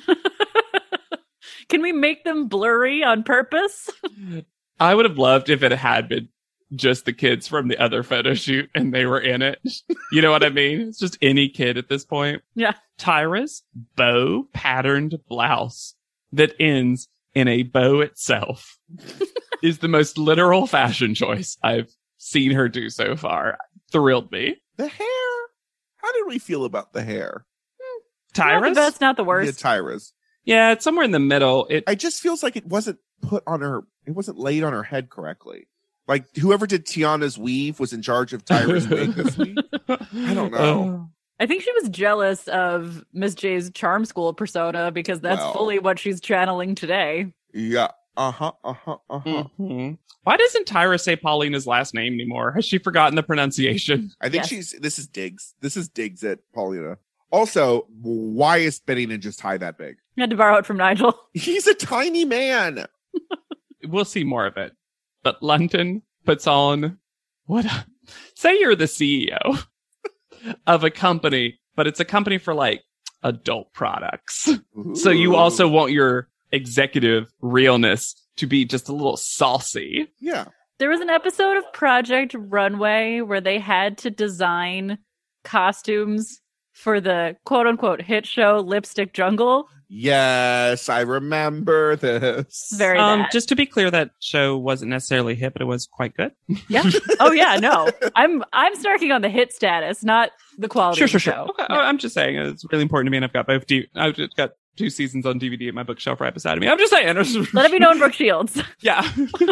Can we make them blurry on purpose? I would have loved if it had been just the kids from the other photo shoot and they were in it. You know what I mean? It's just any kid at this point. Yeah. Tyra's bow patterned blouse that ends in a bow itself is the most literal fashion choice I've seen her do so far. Thrilled me. The hair. How did we feel about the hair? Tyra's? Not the best, not the worst. Yeah, Tyra's. Yeah, it's somewhere in the middle. It just feels like it wasn't put on her. It wasn't laid on her head correctly. Like whoever did Tiana's weave was in charge of Tyra's wig this week. I don't know. I think she was jealous of Miss J's charm school persona because that's fully what she's channeling today. Yeah. Mm-hmm. Why doesn't Tyra say Paulina's last name anymore? Has she forgotten the pronunciation? I think this is Diggs. This is Diggs at Paulina. Also, why is Benny Ninja's tie that big? You had to borrow it from Nigel. He's a tiny man. We'll see more of it. But London puts on say you're the CEO of a company, but it's a company for like adult products. Ooh. So you also want your executive realness to be just a little saucy. Yeah. There was an episode of Project Runway where they had to design costumes for the quote unquote hit show Lipstick Jungle. Yes, I remember this. Very bad. Just to be clear, that show wasn't necessarily hit, but it was quite good. Yeah. Oh yeah, no. I'm snarking on the hit status, not the quality of the show. Okay. No. I'm just saying it's really important to me, and I've got I've just got 2 seasons on DVD at my bookshelf right beside me. I'm just saying. Let it be known, Brooke Shields. Yeah.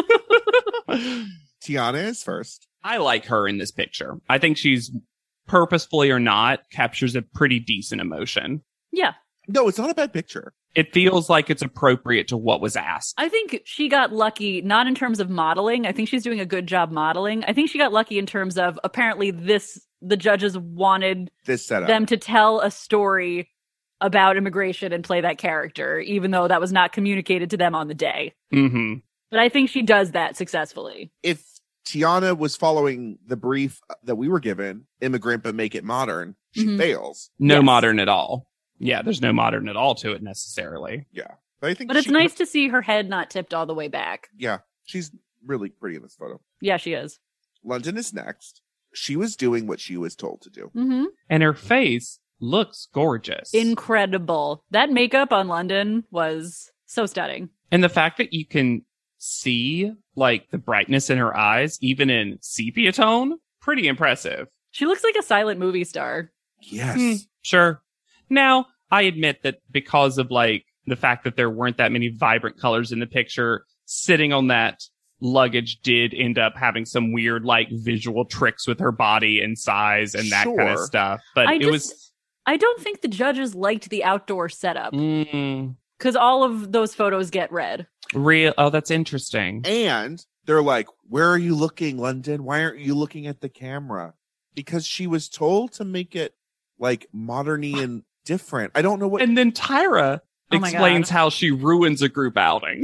Tiana is first. I like her in this picture. I think she's purposefully or not captures a pretty decent emotion. Yeah. No, it's not a bad picture. It feels like it's appropriate to what was asked. I think she got lucky, not in terms of modeling. I think she's doing a good job modeling. I think she got lucky in terms of apparently the judges wanted this setup. Them to tell a story about immigration and play that character, even though that was not communicated to them on the day. Mm-hmm. But I think she does that successfully. If Tiana was following the brief that we were given, immigrant but make it modern, she fails. No modern at all. Yeah, there's no modern at all to it necessarily. Yeah. But I think it's nice to see her head not tipped all the way back. Yeah. She's really pretty in this photo. Yeah, she is. London is next. She was doing what she was told to do. Mm-hmm. And her face looks gorgeous. Incredible. That makeup on London was so stunning. And the fact that you can see like the brightness in her eyes, even in sepia tone, pretty impressive. She looks like a silent movie star. Yes. Sure. Now, I admit that because of like the fact that there weren't that many vibrant colors in the picture, sitting on that luggage did end up having some weird like visual tricks with her body and size and that kind of stuff. But I don't think the judges liked the outdoor setup. Because all of those photos get read. Oh, that's interesting. And they're like, where are you looking, London? Why aren't you looking at the camera? Because she was told to make it like modern-y and different. I don't know what. And then Tyra explains how she ruins a group outing.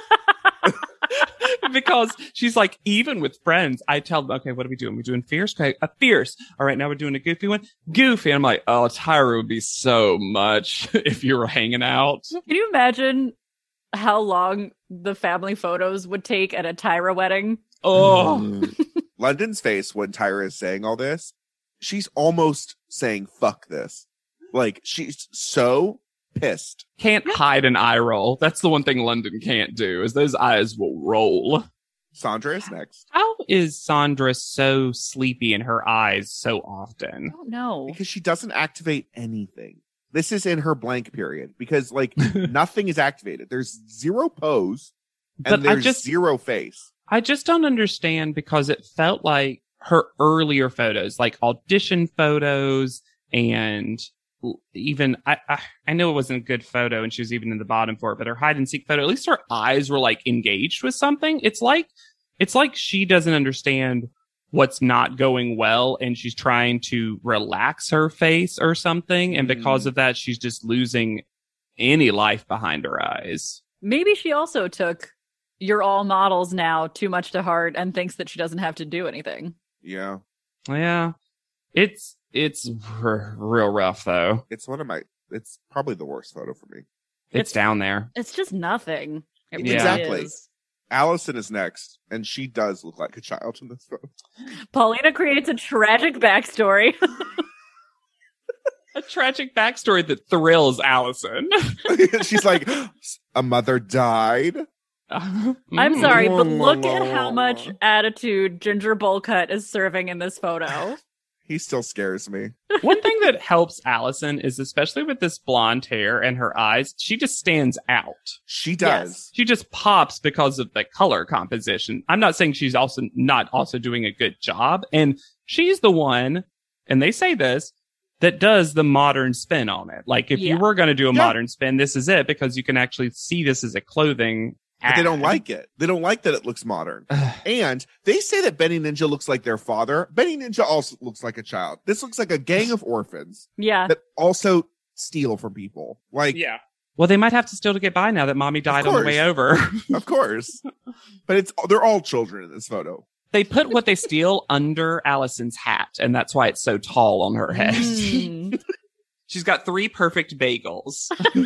Because she's like, even with friends, I tell them, okay, what are we doing? We're doing fierce? Okay, a fierce. All right, now we're doing a goofy one. Goofy. And I'm like, oh, Tyra would be so much if you were hanging out. Can you imagine how long the family photos would take at a Tyra wedding? Oh. London's face when Tyra is saying all this, she's almost saying, fuck this. Like, she's so pissed. Can't hide an eye roll. That's the one thing London can't do, is those eyes will roll. Sandra is next. How is Sandra so sleepy in her eyes so often? I don't know. Because she doesn't activate anything. This is in her blank period. Because, like, nothing is activated. There's zero pose, and there's zero face. I just don't understand, because it felt like her earlier photos, like audition photos, and even I know it wasn't a good photo and she was even in the bottom for it, but her hide and seek photo, at least her eyes were like engaged with something. It's like she doesn't understand what's not going well and she's trying to relax her face or something. And because of that, she's just losing any life behind her eyes. Maybe she also took "you're all models now" too much to heart and thinks that she doesn't have to do anything. Yeah. Yeah. It's real rough, though. It's probably the worst photo for me. It's down there. It's just nothing. It exactly. is. Allison is next, and she does look like a child in this photo. Paulina creates a tragic backstory. A tragic backstory that thrills Allison. She's like, a mother died. I'm sorry, but look at how much attitude Ginger Bowlcut is serving in this photo. He still scares me. One thing that helps Allison is, especially with this blonde hair and her eyes, she just stands out. She does. Yes. She just pops because of the color composition. I'm not saying she's also not also doing a good job. And she's the one, and they say this, that does the modern spin on it. Like, if you were going to do a modern spin, this is it, because you can actually see this as a clothing But they don't like it. They don't like that it looks modern. And they say that Benny Ninja looks like their father. Benny Ninja also looks like a child. This looks like a gang of orphans. Yeah. That also steal from people. Like, yeah. Well, they might have to steal to get by now that mommy died on the way over. Of course. But they're all children in this photo. They put what they steal under Allison's hat, and that's why it's so tall on her head. She's got 3 perfect bagels.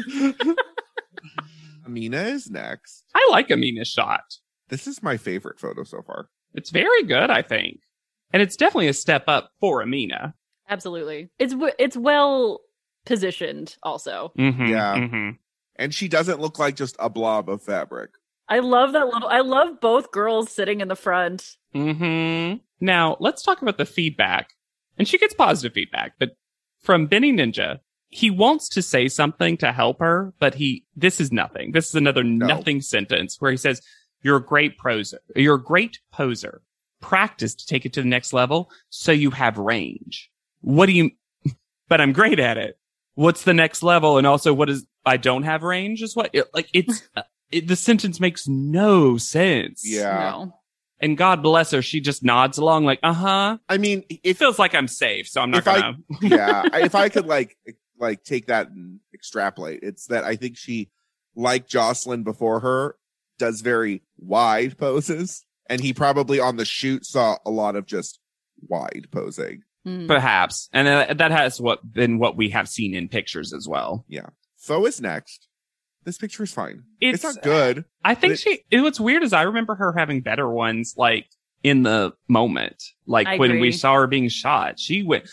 Amina is next. I like Amina's shot. This is my favorite photo so far. It's very good, I think. And it's definitely a step up for Amina. Absolutely. It's well positioned also. Mm-hmm, yeah. Mm-hmm. And she doesn't look like just a blob of fabric. I love I love both girls sitting in the front. Mm-hmm. Now, let's talk about the feedback. And she gets positive feedback, but from Benny Ninja, he wants to say something to help her, but this is nothing. This is another nothing sentence where he says, you're a great poser. You're a great poser. Practice to take it to the next level so you have range. What do you, but I'm great at it. What's the next level? And also I don't have range is what, the sentence makes no sense. Yeah. No. And God bless her, she just nods along like, uh-huh. I mean, it feels like I'm safe, so I'm not gonna. If I could like take that and extrapolate, it's that I think she, like Jocelyn before her, does very wide poses. And he probably on the shoot saw a lot of just wide posing. Perhaps. And that has been what we have seen in pictures as well. Yeah. Faux is next. This picture is fine. It's not good. I think what's weird is I remember her having better ones, like, in the moment. Like, when we saw her being shot. She went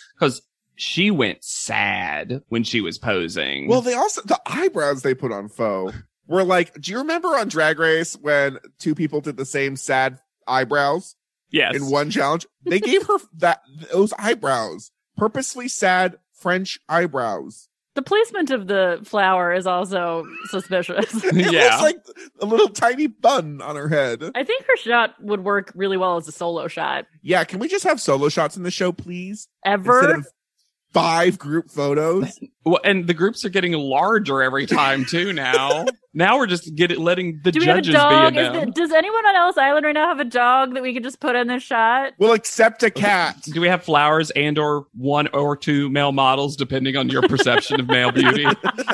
sad when she was posing. Well, the eyebrows they put on Faux were like, do you remember on Drag Race when 2 people did the same sad eyebrows? Yes. In one challenge? They gave her those eyebrows. Purposely sad French eyebrows. The placement of the flower is also suspicious. It looks like a little tiny bun on her head. I think her shot would work really well as a solo shot. Yeah, can we just have solo shots in the show, please? Ever? Instead of 5 group photos. Well, and the groups are getting larger every time too now. Now we're just letting the judges be in them. Does anyone on Ellis Island right now have a dog that we could just put in this shot? We'll accept a cat. Do we have flowers and or 1 or 2 male models, depending on your perception of male beauty?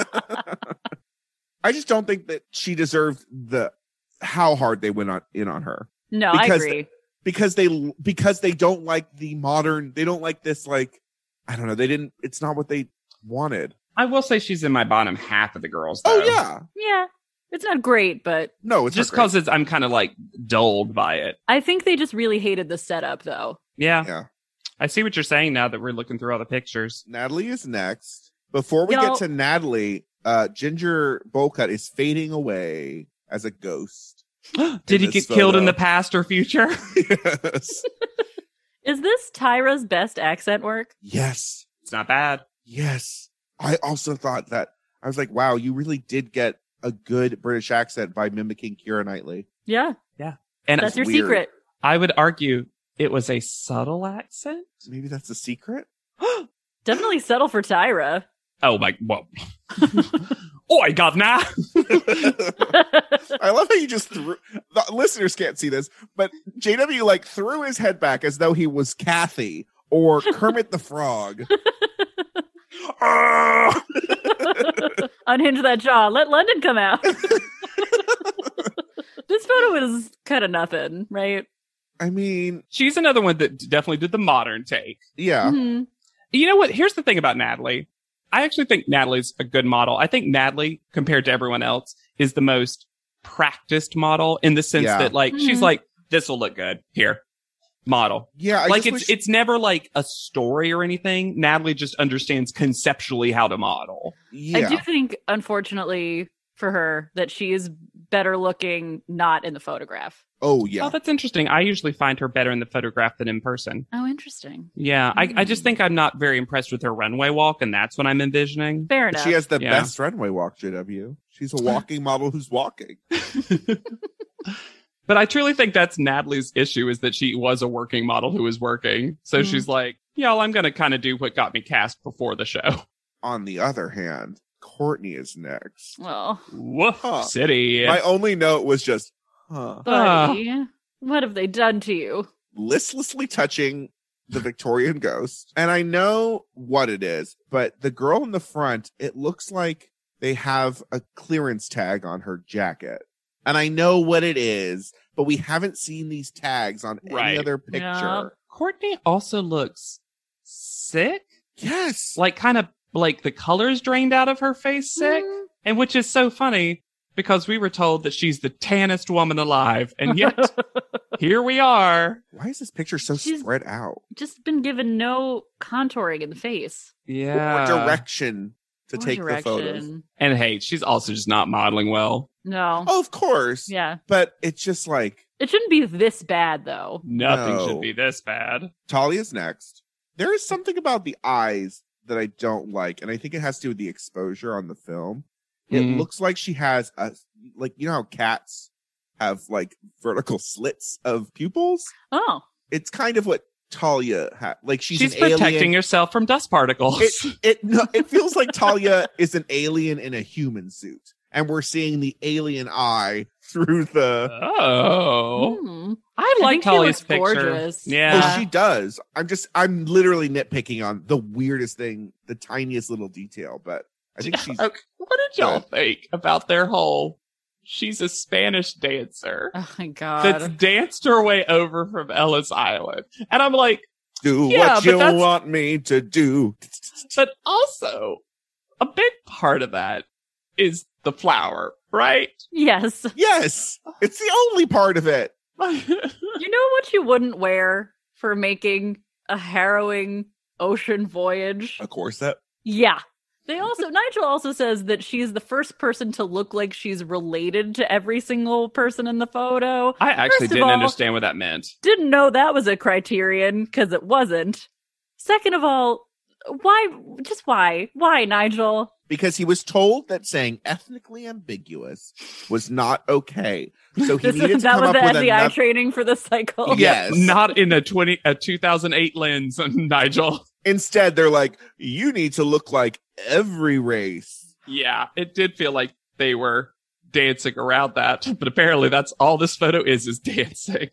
I just don't think that she deserved how hard they went in on her. No, I agree. Because they don't like the modern, they don't like this, like, I don't know. It's not what they wanted. I will say she's in my bottom half of the girls, though. Oh, yeah. Yeah. It's not great, but... No, it's just because I'm kind of, like, dulled by it. I think they just really hated the setup, though. Yeah. I see what you're saying now that we're looking through all the pictures. Natalie is next. Before we get to Natalie, Ginger Bowlcut is fading away as a ghost. Did he get killed in the past or future? Yes. Is this Tyra's best accent work? Yes. It's not bad. Yes. I also thought that. I was like, wow, you really did get a good British accent by mimicking Keira Knightley. Yeah. Yeah. And that's your secret. I would argue it was a subtle accent. Maybe that's the secret? Definitely subtle for Tyra. Oh my, well. Oi, governor! I love how you just threw, the listeners can't see this, but JW like threw his head back as though he was Kathy or Kermit the Frog. Unhinge that jaw. Let London come out. This photo is kind of nothing, right? I mean, she's another one that definitely did the modern take. Yeah. Mm-hmm. You know what? Here's the thing about Natalie. I actually think Natalie's a good model. I think Natalie, compared to everyone else, is the most practiced model in the sense that like she's like, this will look good here. Model. Yeah. Like it's never like a story or anything. Natalie just understands conceptually how to model. Yeah. I do think, unfortunately for her, that she is better looking not in the photograph. Oh, yeah. Oh, that's interesting. I usually find her better in the photograph than in person. Oh, interesting. Yeah. I just think I'm not very impressed with her runway walk, and that's what I'm envisioning. Fair enough. But she has the best runway walk, JW. She's a walking model who's walking. But I truly think that's Natalie's issue, is that she was a working model who was working. So she's like, y'all, I'm going to kind of do what got me cast before the show. On the other hand, Courtney is next. Well, woof, city. My only note was just, buddy, what have they done to you? Listlessly touching the Victorian ghost. And I know what it is, but the girl in the front, it looks like they have a clearance tag on her jacket. And I know what it is, but we haven't seen these tags on any other picture. Yeah. Courtney also looks sick. Yes. Like kind of like the color's drained out of her face sick. And which is so funny because we were told that she's the tannest woman alive. And yet here we are. Why is this picture so spread out? Just been given no contouring in the face. Yeah. Or direction to take the photos. And hey, she's also just not modeling well. No. Oh, of course. Yeah. But it's just like... It shouldn't be this bad, though. Nothing should be this bad. Talia's next. There is something about the eyes that I don't like, and I think it has to do with the exposure on the film. It looks like she has a... Like, you know how cats have, like, vertical slits of pupils? Oh. It's kind of what Talia had. Like, she's an protecting alien. Herself from dust particles. It feels like Talia is an alien in a human suit. And we're seeing the alien eye through the... I like Talia's picture. Gorgeous. Yeah. Oh, she does. I'm literally nitpicking on the weirdest thing, the tiniest little detail, but I think she's... Okay. What did y'all think about their whole... She's a Spanish dancer. Oh my God. That's danced her way over from Ellis Island. And I'm like... Do what you want me to do. But also, a big part of that is the flower, right? Yes. Yes. It's the only part of it. You know what you wouldn't wear for making a harrowing ocean voyage? A corset? Yeah. Nigel also says that she's the first person to look like she's related to every single person in the photo. I actually didn't understand what that meant. Didn't know that was a criterion, because it wasn't. Second of all, why? Just why? Why, Nigel? Because he was told that saying ethnically ambiguous was not okay. So he needed to come up with that was the FBI training for the cycle. Yes. Not in a 2008 lens, Nigel. Instead, they're like, you need to look like every race. Yeah, it did feel like they were dancing around that. But apparently that's all this photo is dancing.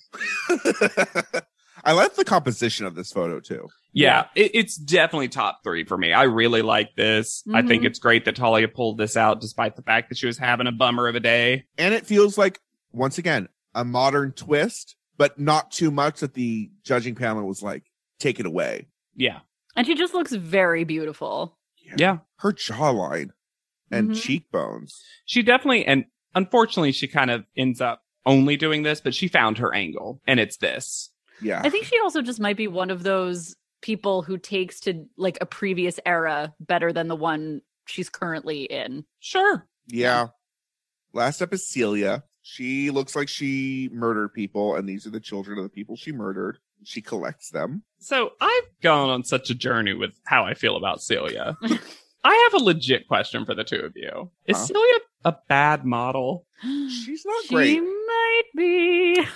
I like the composition of this photo, too. Yeah, it's definitely top 3 for me. I really like this. I think it's great that Talia pulled this out, despite the fact that she was having a bummer of a day. And it feels like, once again, a modern twist, but not too much that the judging panel was like, take it away. Yeah. And she just looks very beautiful. Yeah. Her jawline and cheekbones. She definitely, and unfortunately, she kind of ends up only doing this, but she found her angle, and it's this. Yeah. I think she also just might be one of those people who takes to like a previous era better than the one she's currently in. Sure. Yeah. Last up is Celia. She looks like she murdered people, and these are the children of the people she murdered. She collects them. So I've gone on such a journey with how I feel about Celia. I have a legit question for the two of you. Is Celia a bad model? She's not great. She might be.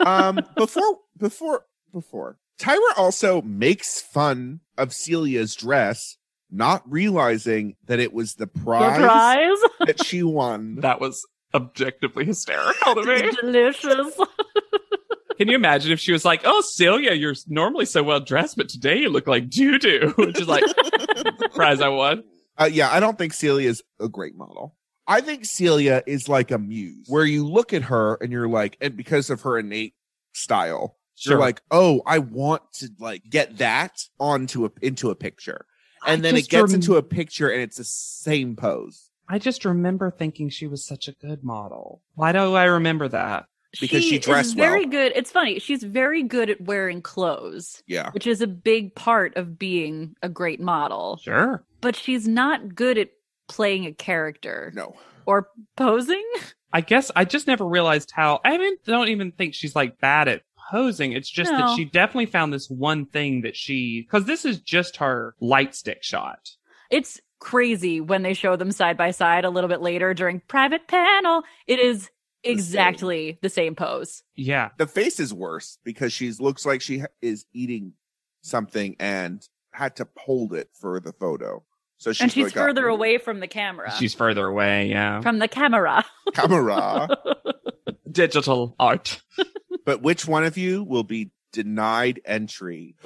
Before. Tyra also makes fun of Celia's dress, not realizing that it was the prize that she won. That was objectively hysterical to me. Delicious. Can you imagine if she was like, oh, Celia, you're normally so well dressed, but today you look like doo-doo. She's like, prize I won. Yeah, I don't think Celia is a great model. I think Celia is like a muse, where you look at her and you're like, and because of her innate style, you're like, oh, I want to like get that into a picture. And then it gets into a picture and it's the same pose. I just remember thinking she was such a good model. Why do I remember that? Because she dressed very well. good. It's funny. She's very good at wearing clothes. Yeah. Which is a big part of being a great model. Sure. But she's not good at playing a character. No. Or posing. I guess I just never realized how. Don't even think she's like bad at posing. It's just that she definitely found this one thing that because this is just her light stick shot. It's crazy when they show them side by side a little bit later during private panel. It is exactly the same pose. Yeah. The face is worse because she looks like she is eating something and had to hold it for the photo. So she's further away from the camera. She's further away, yeah. From the camera. Digital art. But which one of you will be denied entry?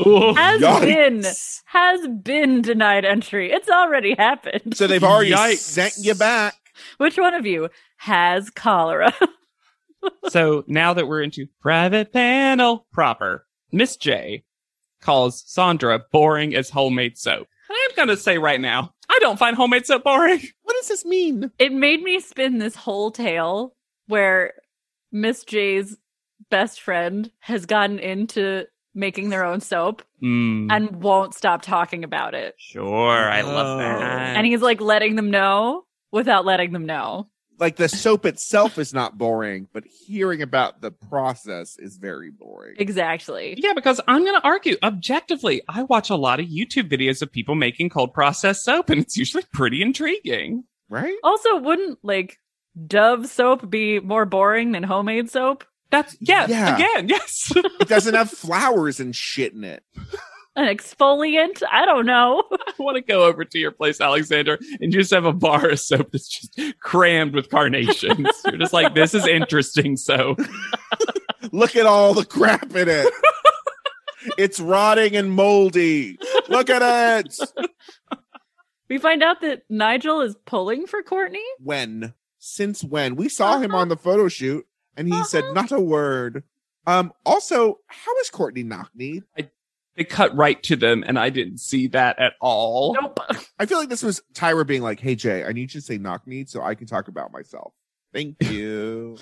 Has been denied entry. It's already happened. So they've already sent you back. Which one of you has cholera? So now that we're into private panel proper, Miss J calls Sandra boring as homemade soap. I'm going to say right now, I don't find homemade soap boring. What does this mean? It made me spin this whole tale where Miss J's best friend has gotten into making their own soap and won't stop talking about it. Sure, I love that. And he's like letting them know without letting them know. Like the soap itself is not boring, but hearing about the process is very boring. Exactly. Yeah, because I'm going to argue objectively. I watch a lot of YouTube videos of people making cold processed soap, and it's usually pretty intriguing. Right? Also, wouldn't like Dove soap be more boring than homemade soap? That's again, yes. It doesn't have flowers and shit in it. An exfoliant? I don't know. I want to go over to your place, Alexander, and just have a bar of soap that's just crammed with carnations. You're just like, this is interesting soap. Look at all the crap in it. It's rotting and moldy. Look at it. We find out that Nigel is pulling for Courtney. When? Since when? We saw him on the photo shoot and he said not a word. Also, how is Courtney knock-kneed? They cut right to them, and I didn't see that at all. Nope. I feel like this was Tyra being like, hey, Jay, I need you to say knock-kneed so I can talk about myself. Thank you.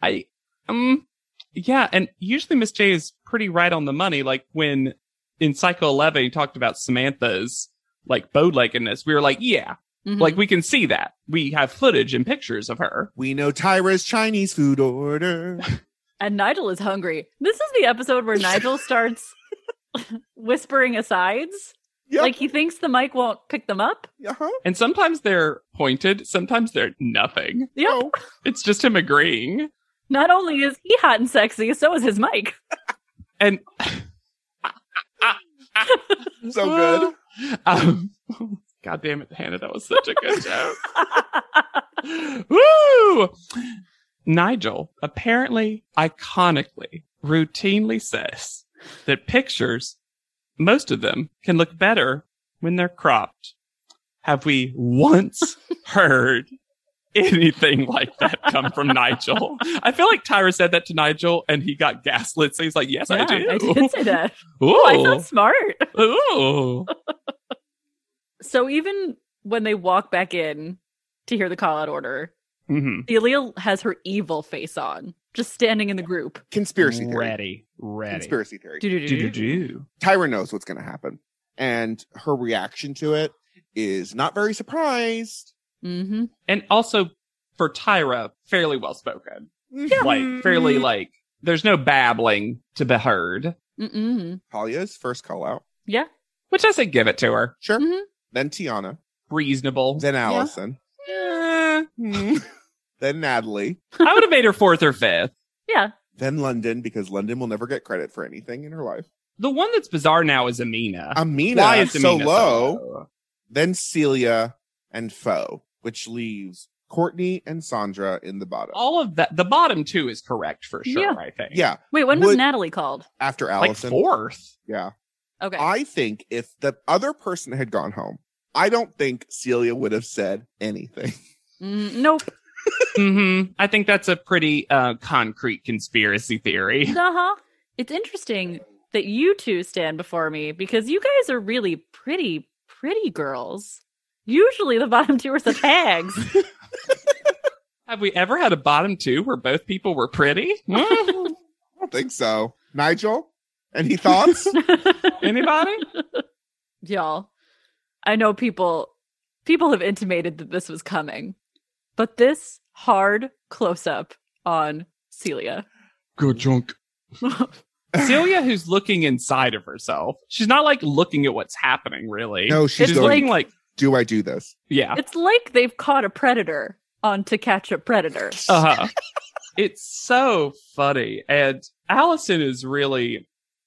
Yeah, and usually Miss J is pretty right on the money. Like when in Psycho 11, he talked about Samantha's like bow-leggedness. We were like, yeah, like we can see that. We have footage and pictures of her. We know Tyra's Chinese food order. And Nigel is hungry. This is the episode where Nigel starts whispering asides. Yep. Like he thinks the mic won't pick them up. Uh-huh. And sometimes they're pointed, sometimes they're nothing. Yep. Oh. It's just him agreeing. Not only is he hot and sexy, so is his mic. And so good. God damn it, Hannah, that was such a good joke. Woo! Nigel apparently, iconically, routinely says that pictures, most of them, can look better when they're cropped. Have we once heard anything like that come from Nigel? I feel like Tyra said that to Nigel and he got gaslit. So he's like, yes, I do. I did say that. Ooh. Oh, I felt smart. Ooh. So even when they walk back in to hear the call out order, Celia has her evil face on, just standing in the group. Conspiracy theory. Ready. Conspiracy theory. Tyra knows what's going to happen. And her reaction to it is not very surprised. Mm-hmm. And also for Tyra, fairly well spoken. Yeah. Like fairly like there's no babbling to be heard. Talia's first call out. Yeah. Which I say give it to her. Sure. Then Tiana. Reasonable. Then Allison. Yeah. Then Natalie. I would have made her fourth or fifth. Yeah. Then London, because London will never get credit for anything in her life. The one that's bizarre now is Amina. Why is Amina so low? Then Celia and Fo, which leaves Courtney and Sandra in the bottom. All of that. The bottom two is correct for sure, I think. Yeah. Wait, when was Natalie called? After Allison. Like fourth. Yeah. Okay. I think if the other person had gone home, I don't think Celia would have said anything. Nope. I think that's a pretty concrete conspiracy theory. It's interesting that you two stand before me because you guys are really pretty girls. Usually the bottom two are such hags. Have we ever had a bottom two where both people were pretty? I don't think so. Nigel, any thoughts? Anybody? Y'all, I know people have intimated that this was coming, but this hard close-up on Celia. Good junk. Celia, who's looking inside of herself. She's not like looking at what's happening, really. No, she's looking like, do I do this? Yeah. It's like they've caught a predator on To Catch a Predator. It's so funny. And Allison is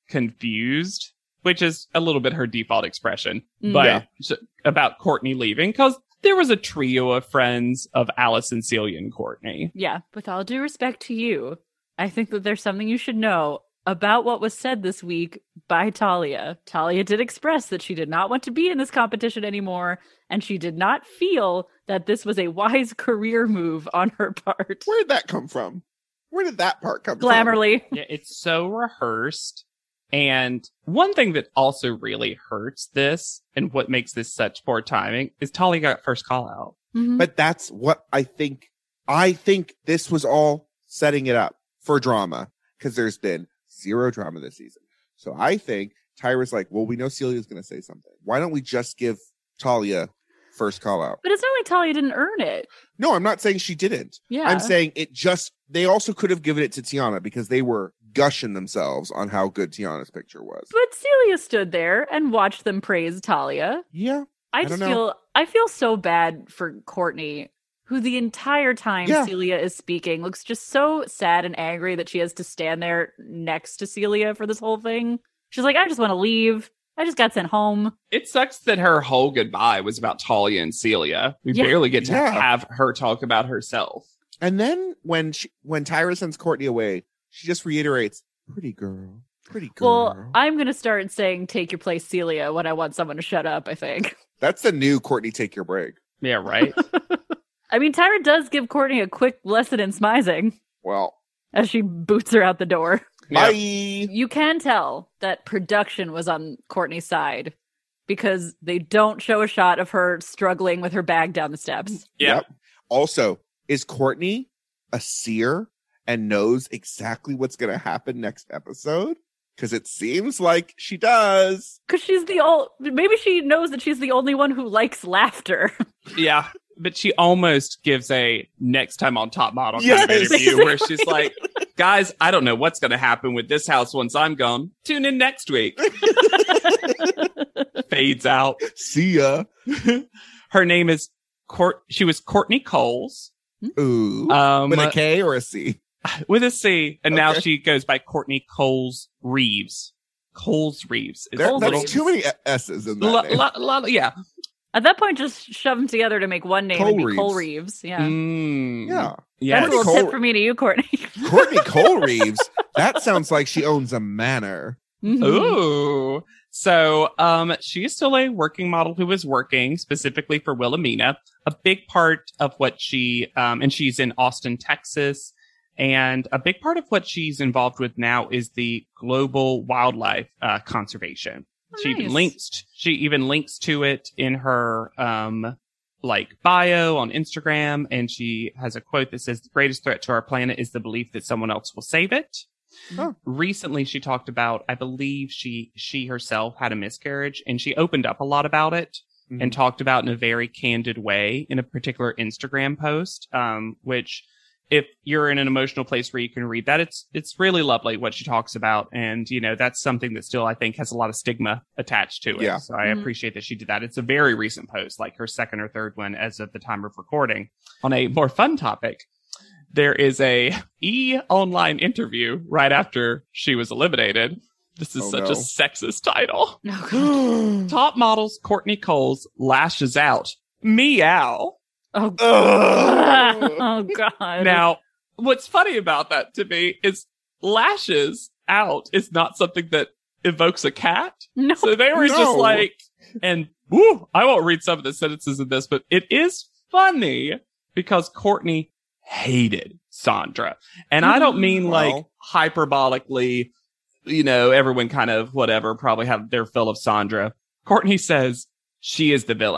confused, which is a little bit her default expression, but about Courtney leaving, because there was a trio of friends of Allison, Celia, and Courtney. Yeah, with all due respect to you, I think that there's something you should know about what was said this week by Talia. Talia did express that she did not want to be in this competition anymore, and she did not feel that this was a wise career move on her part. Where did that come from? Where did that part come Glamorly. from? Yeah, it's so rehearsed. And one thing that also really hurts this, and what makes this such poor timing, is Talia got first call out. Mm-hmm. But that's what I think. I think this was all setting it up for drama, because there's been zero drama this season. So I think Tyra's like, well, we know Celia's going to say something. Why don't we just give Talia first call out? But it's not like Talia didn't earn it. No, I'm not saying she didn't. Yeah. I'm saying they also could have given it to Tiana because they were gushing themselves on how good Tiana's picture was. But Celia stood there and watched them praise Talia. Yeah. I feel so bad for Courtney, who the entire time Celia is speaking looks just so sad and angry that she has to stand there next to Celia for this whole thing. She's like, I just want to leave. I just got sent home. It sucks that her whole goodbye was about Talia and Celia. We barely get to have her talk about herself. And then when Tyra sends Courtney away, she just reiterates, pretty girl. Well, I'm going to start saying, take your place, Celia, when I want someone to shut up, I think. That's the new Courtney, take your break. Yeah, right? I mean, Tyra does give Courtney a quick lesson in smizing. Well. As she boots her out the door. Bye. You can tell that production was on Courtney's side because they don't show a shot of her struggling with her bag down the steps. Yep. Also, is Courtney a seer and knows exactly what's going to happen next episode? Because it seems like she does. Because maybe she knows that she's the only one who likes laughter. Yeah. But she almost gives a next time on Top Model kind of interview where she's like, guys, I don't know what's going to happen with this house once I'm gone. Tune in next week. Fades out. See ya. Her name is she was Courtney Coles. Ooh. With a K or a C? With a C. And now she goes by Courtney Coles Reeves. Coles Reeves. That's too many S's in that name. Yeah. At that point, just shove them together to make one name and be Cole Reeves. Yeah. Yeah. That's a little tip from me to you, Courtney. Courtney Cole Reeves. That sounds like she owns a manor. Mm-hmm. Ooh. So, she is still a working model who is working specifically for Wilhelmina. A big part of what and she's in Austin, Texas. And a big part of what she's involved with now is the global wildlife conservation. She even links to it in her bio on Instagram, and she has a quote that says, "The greatest threat to our planet is the belief that someone else will save it." Oh. Recently, she talked about, I believe she herself had a miscarriage, and she opened up a lot about it and talked about in a very candid way in a particular Instagram post, which, if you're in an emotional place where you can read that, it's really lovely what she talks about. And, that's something that still, I think, has a lot of stigma attached to it. Yeah. So I appreciate that she did that. It's a very recent post, like her second or third one as of the time of recording. On a more fun topic, there is a E!Online interview right after she was eliminated. This is a sexist title. Top Model's Courtney Coles lashes out. Meow. Oh, God. Oh, God. Now, what's funny about that to me is lashes out is not something that evokes a cat. No. So they were just like, and I won't read some of the sentences in this, but it is funny because Courtney hated Sandra. And I don't mean like hyperbolically, everyone kind of whatever, probably have their fill of Sandra. Courtney says she is the villain.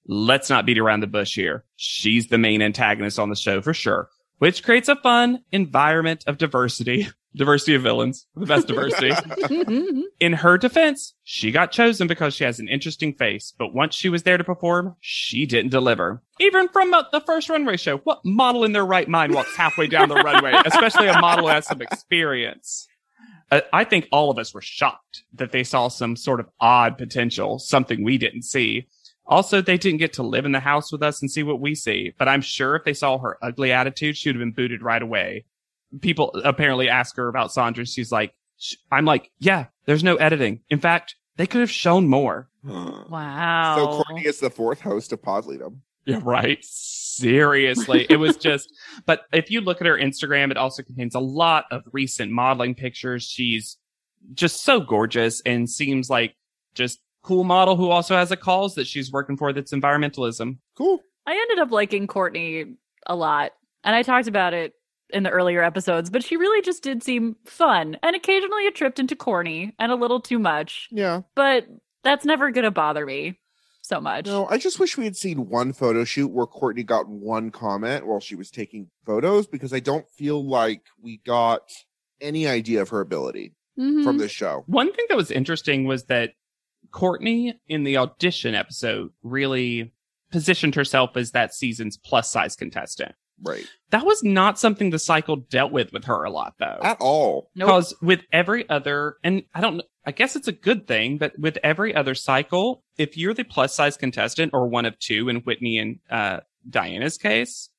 let's not beat around the bush here. She's the main antagonist on the show for sure, which creates a fun environment of diversity. Diversity of villains, the best diversity. In her defense, she got chosen because she has an interesting face, but once she was there to perform, she didn't deliver. Even from the first runway show, what model in their right mind walks halfway down the runway, especially a model who has some experience? I think all of us were shocked that they saw some sort of odd potential, something we didn't see. Also, they didn't get to live in the house with us and see what we see, but I'm sure if they saw her ugly attitude, she would have been booted right away. People apparently ask her about Sandra. She's like, I'm like, yeah, there's no editing. In fact, they could have shown more. Wow. So Courtney is the fourth host of Podleadum. Yeah, right. Seriously. It was just, but if you look at her Instagram, it also contains a lot of recent modeling pictures. She's just so gorgeous and seems like just cool model who also has a cause that she's working for that's environmentalism. Cool. I ended up liking Courtney a lot, and I talked about it in the earlier episodes, but she really just did seem fun, and occasionally it tripped into corny and a little too much. Yeah. But that's never going to bother me so much. No, I just wish we had seen one photo shoot where Courtney got one comment while she was taking photos, because I don't feel like we got any idea of her ability from this show. One thing that was interesting was that Courtney in the audition episode really positioned herself as that season's plus size contestant. Right. That was not something the cycle dealt with her a lot, though. At all. Because with every other, and I guess it's a good thing, but with every other cycle, if you're the plus size contestant or one of two in Whitney and Diana's case,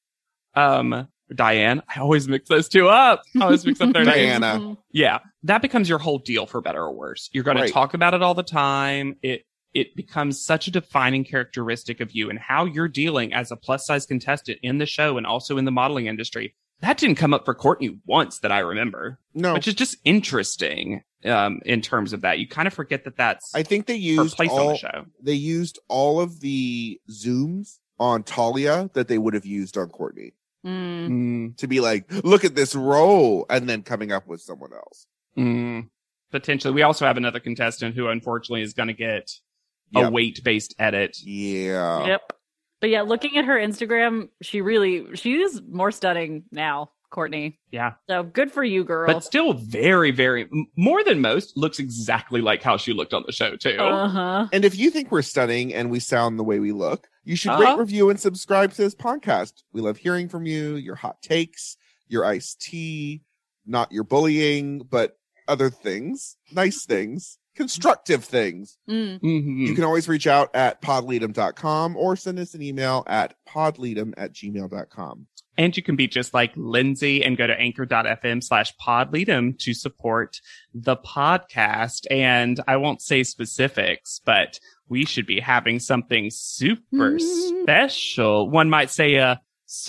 Diane, I always mix those two up. I always mix up their names. Diana. Yeah. That becomes your whole deal for better or worse. You're going to talk about it all the time. It becomes such a defining characteristic of you and how you're dealing as a plus size contestant in the show and also in the modeling industry. That didn't come up for Courtney once that I remember. No. Which is just interesting in terms of that. You kind of forget that that's I think they used her place on the show. They used all of the zooms on Talia that they would have used on Courtney. To be like, look at this role, and then coming up with someone else. Potentially. We also have another contestant who unfortunately is going to get a weight-based edit. Yeah. Yep. But yeah, looking at her Instagram, she is more stunning now, Courtney. Yeah. So good for you, girl. But still very, very, more than most, looks exactly like how she looked on the show, too. And if you think we're stunning and we sound the way we look, you should rate, review, and subscribe to this podcast. We love hearing from you, your hot takes, your iced tea, not your bullying, but other things, nice things. Constructive things. You can always reach out at podleadum.com or send us an email at podleadum@gmail.com. And you can be just like Lindsay and go to anchor.fm/podleadum to support the podcast. And I won't say specifics, but we should be having something super special. One might say a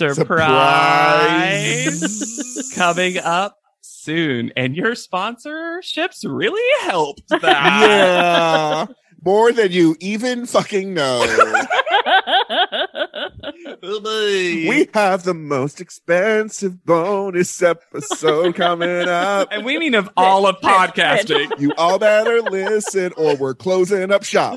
surprise. Coming up soon, and your sponsorships really helped that. Yeah, more than you even fucking know. We have the most expensive bonus episode coming up, and we mean of all of podcasting. You all better listen, or we're closing up shop.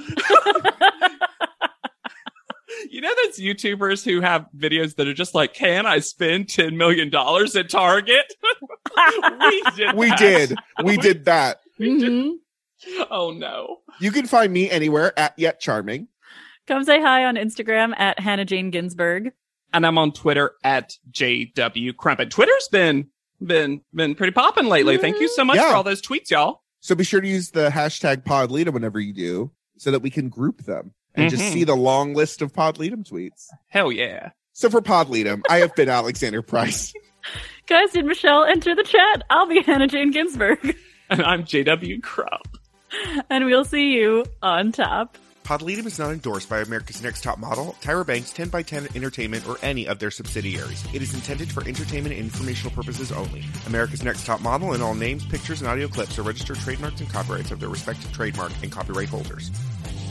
You know those YouTubers who have videos that are just like, can I spend $10 million at Target? We did that. Oh, no. You can find me anywhere at Yet Charming. Come say hi on Instagram at Hannah Jane Ginsburg. And I'm on Twitter at JW Crumpet. Twitter's been pretty popping lately. Thank you so much for all those tweets, y'all. So be sure to use the hashtag Podleadum whenever you do, so that we can group them and just see the long list of Podleadum tweets. Hell yeah. So for Podleadum, I have been Alexander Price. Guys, did Michelle enter the chat? I'll be Hannah Jane Ginsburg. And I'm JW Crump. And we'll see you on top. Podleadum is not endorsed by America's Next Top Model, Tyra Banks, 10x10 Entertainment, or any of their subsidiaries. It is intended for entertainment and informational purposes only. America's Next Top Model and all names, pictures, and audio clips are registered trademarks and copyrights of their respective trademark and copyright holders.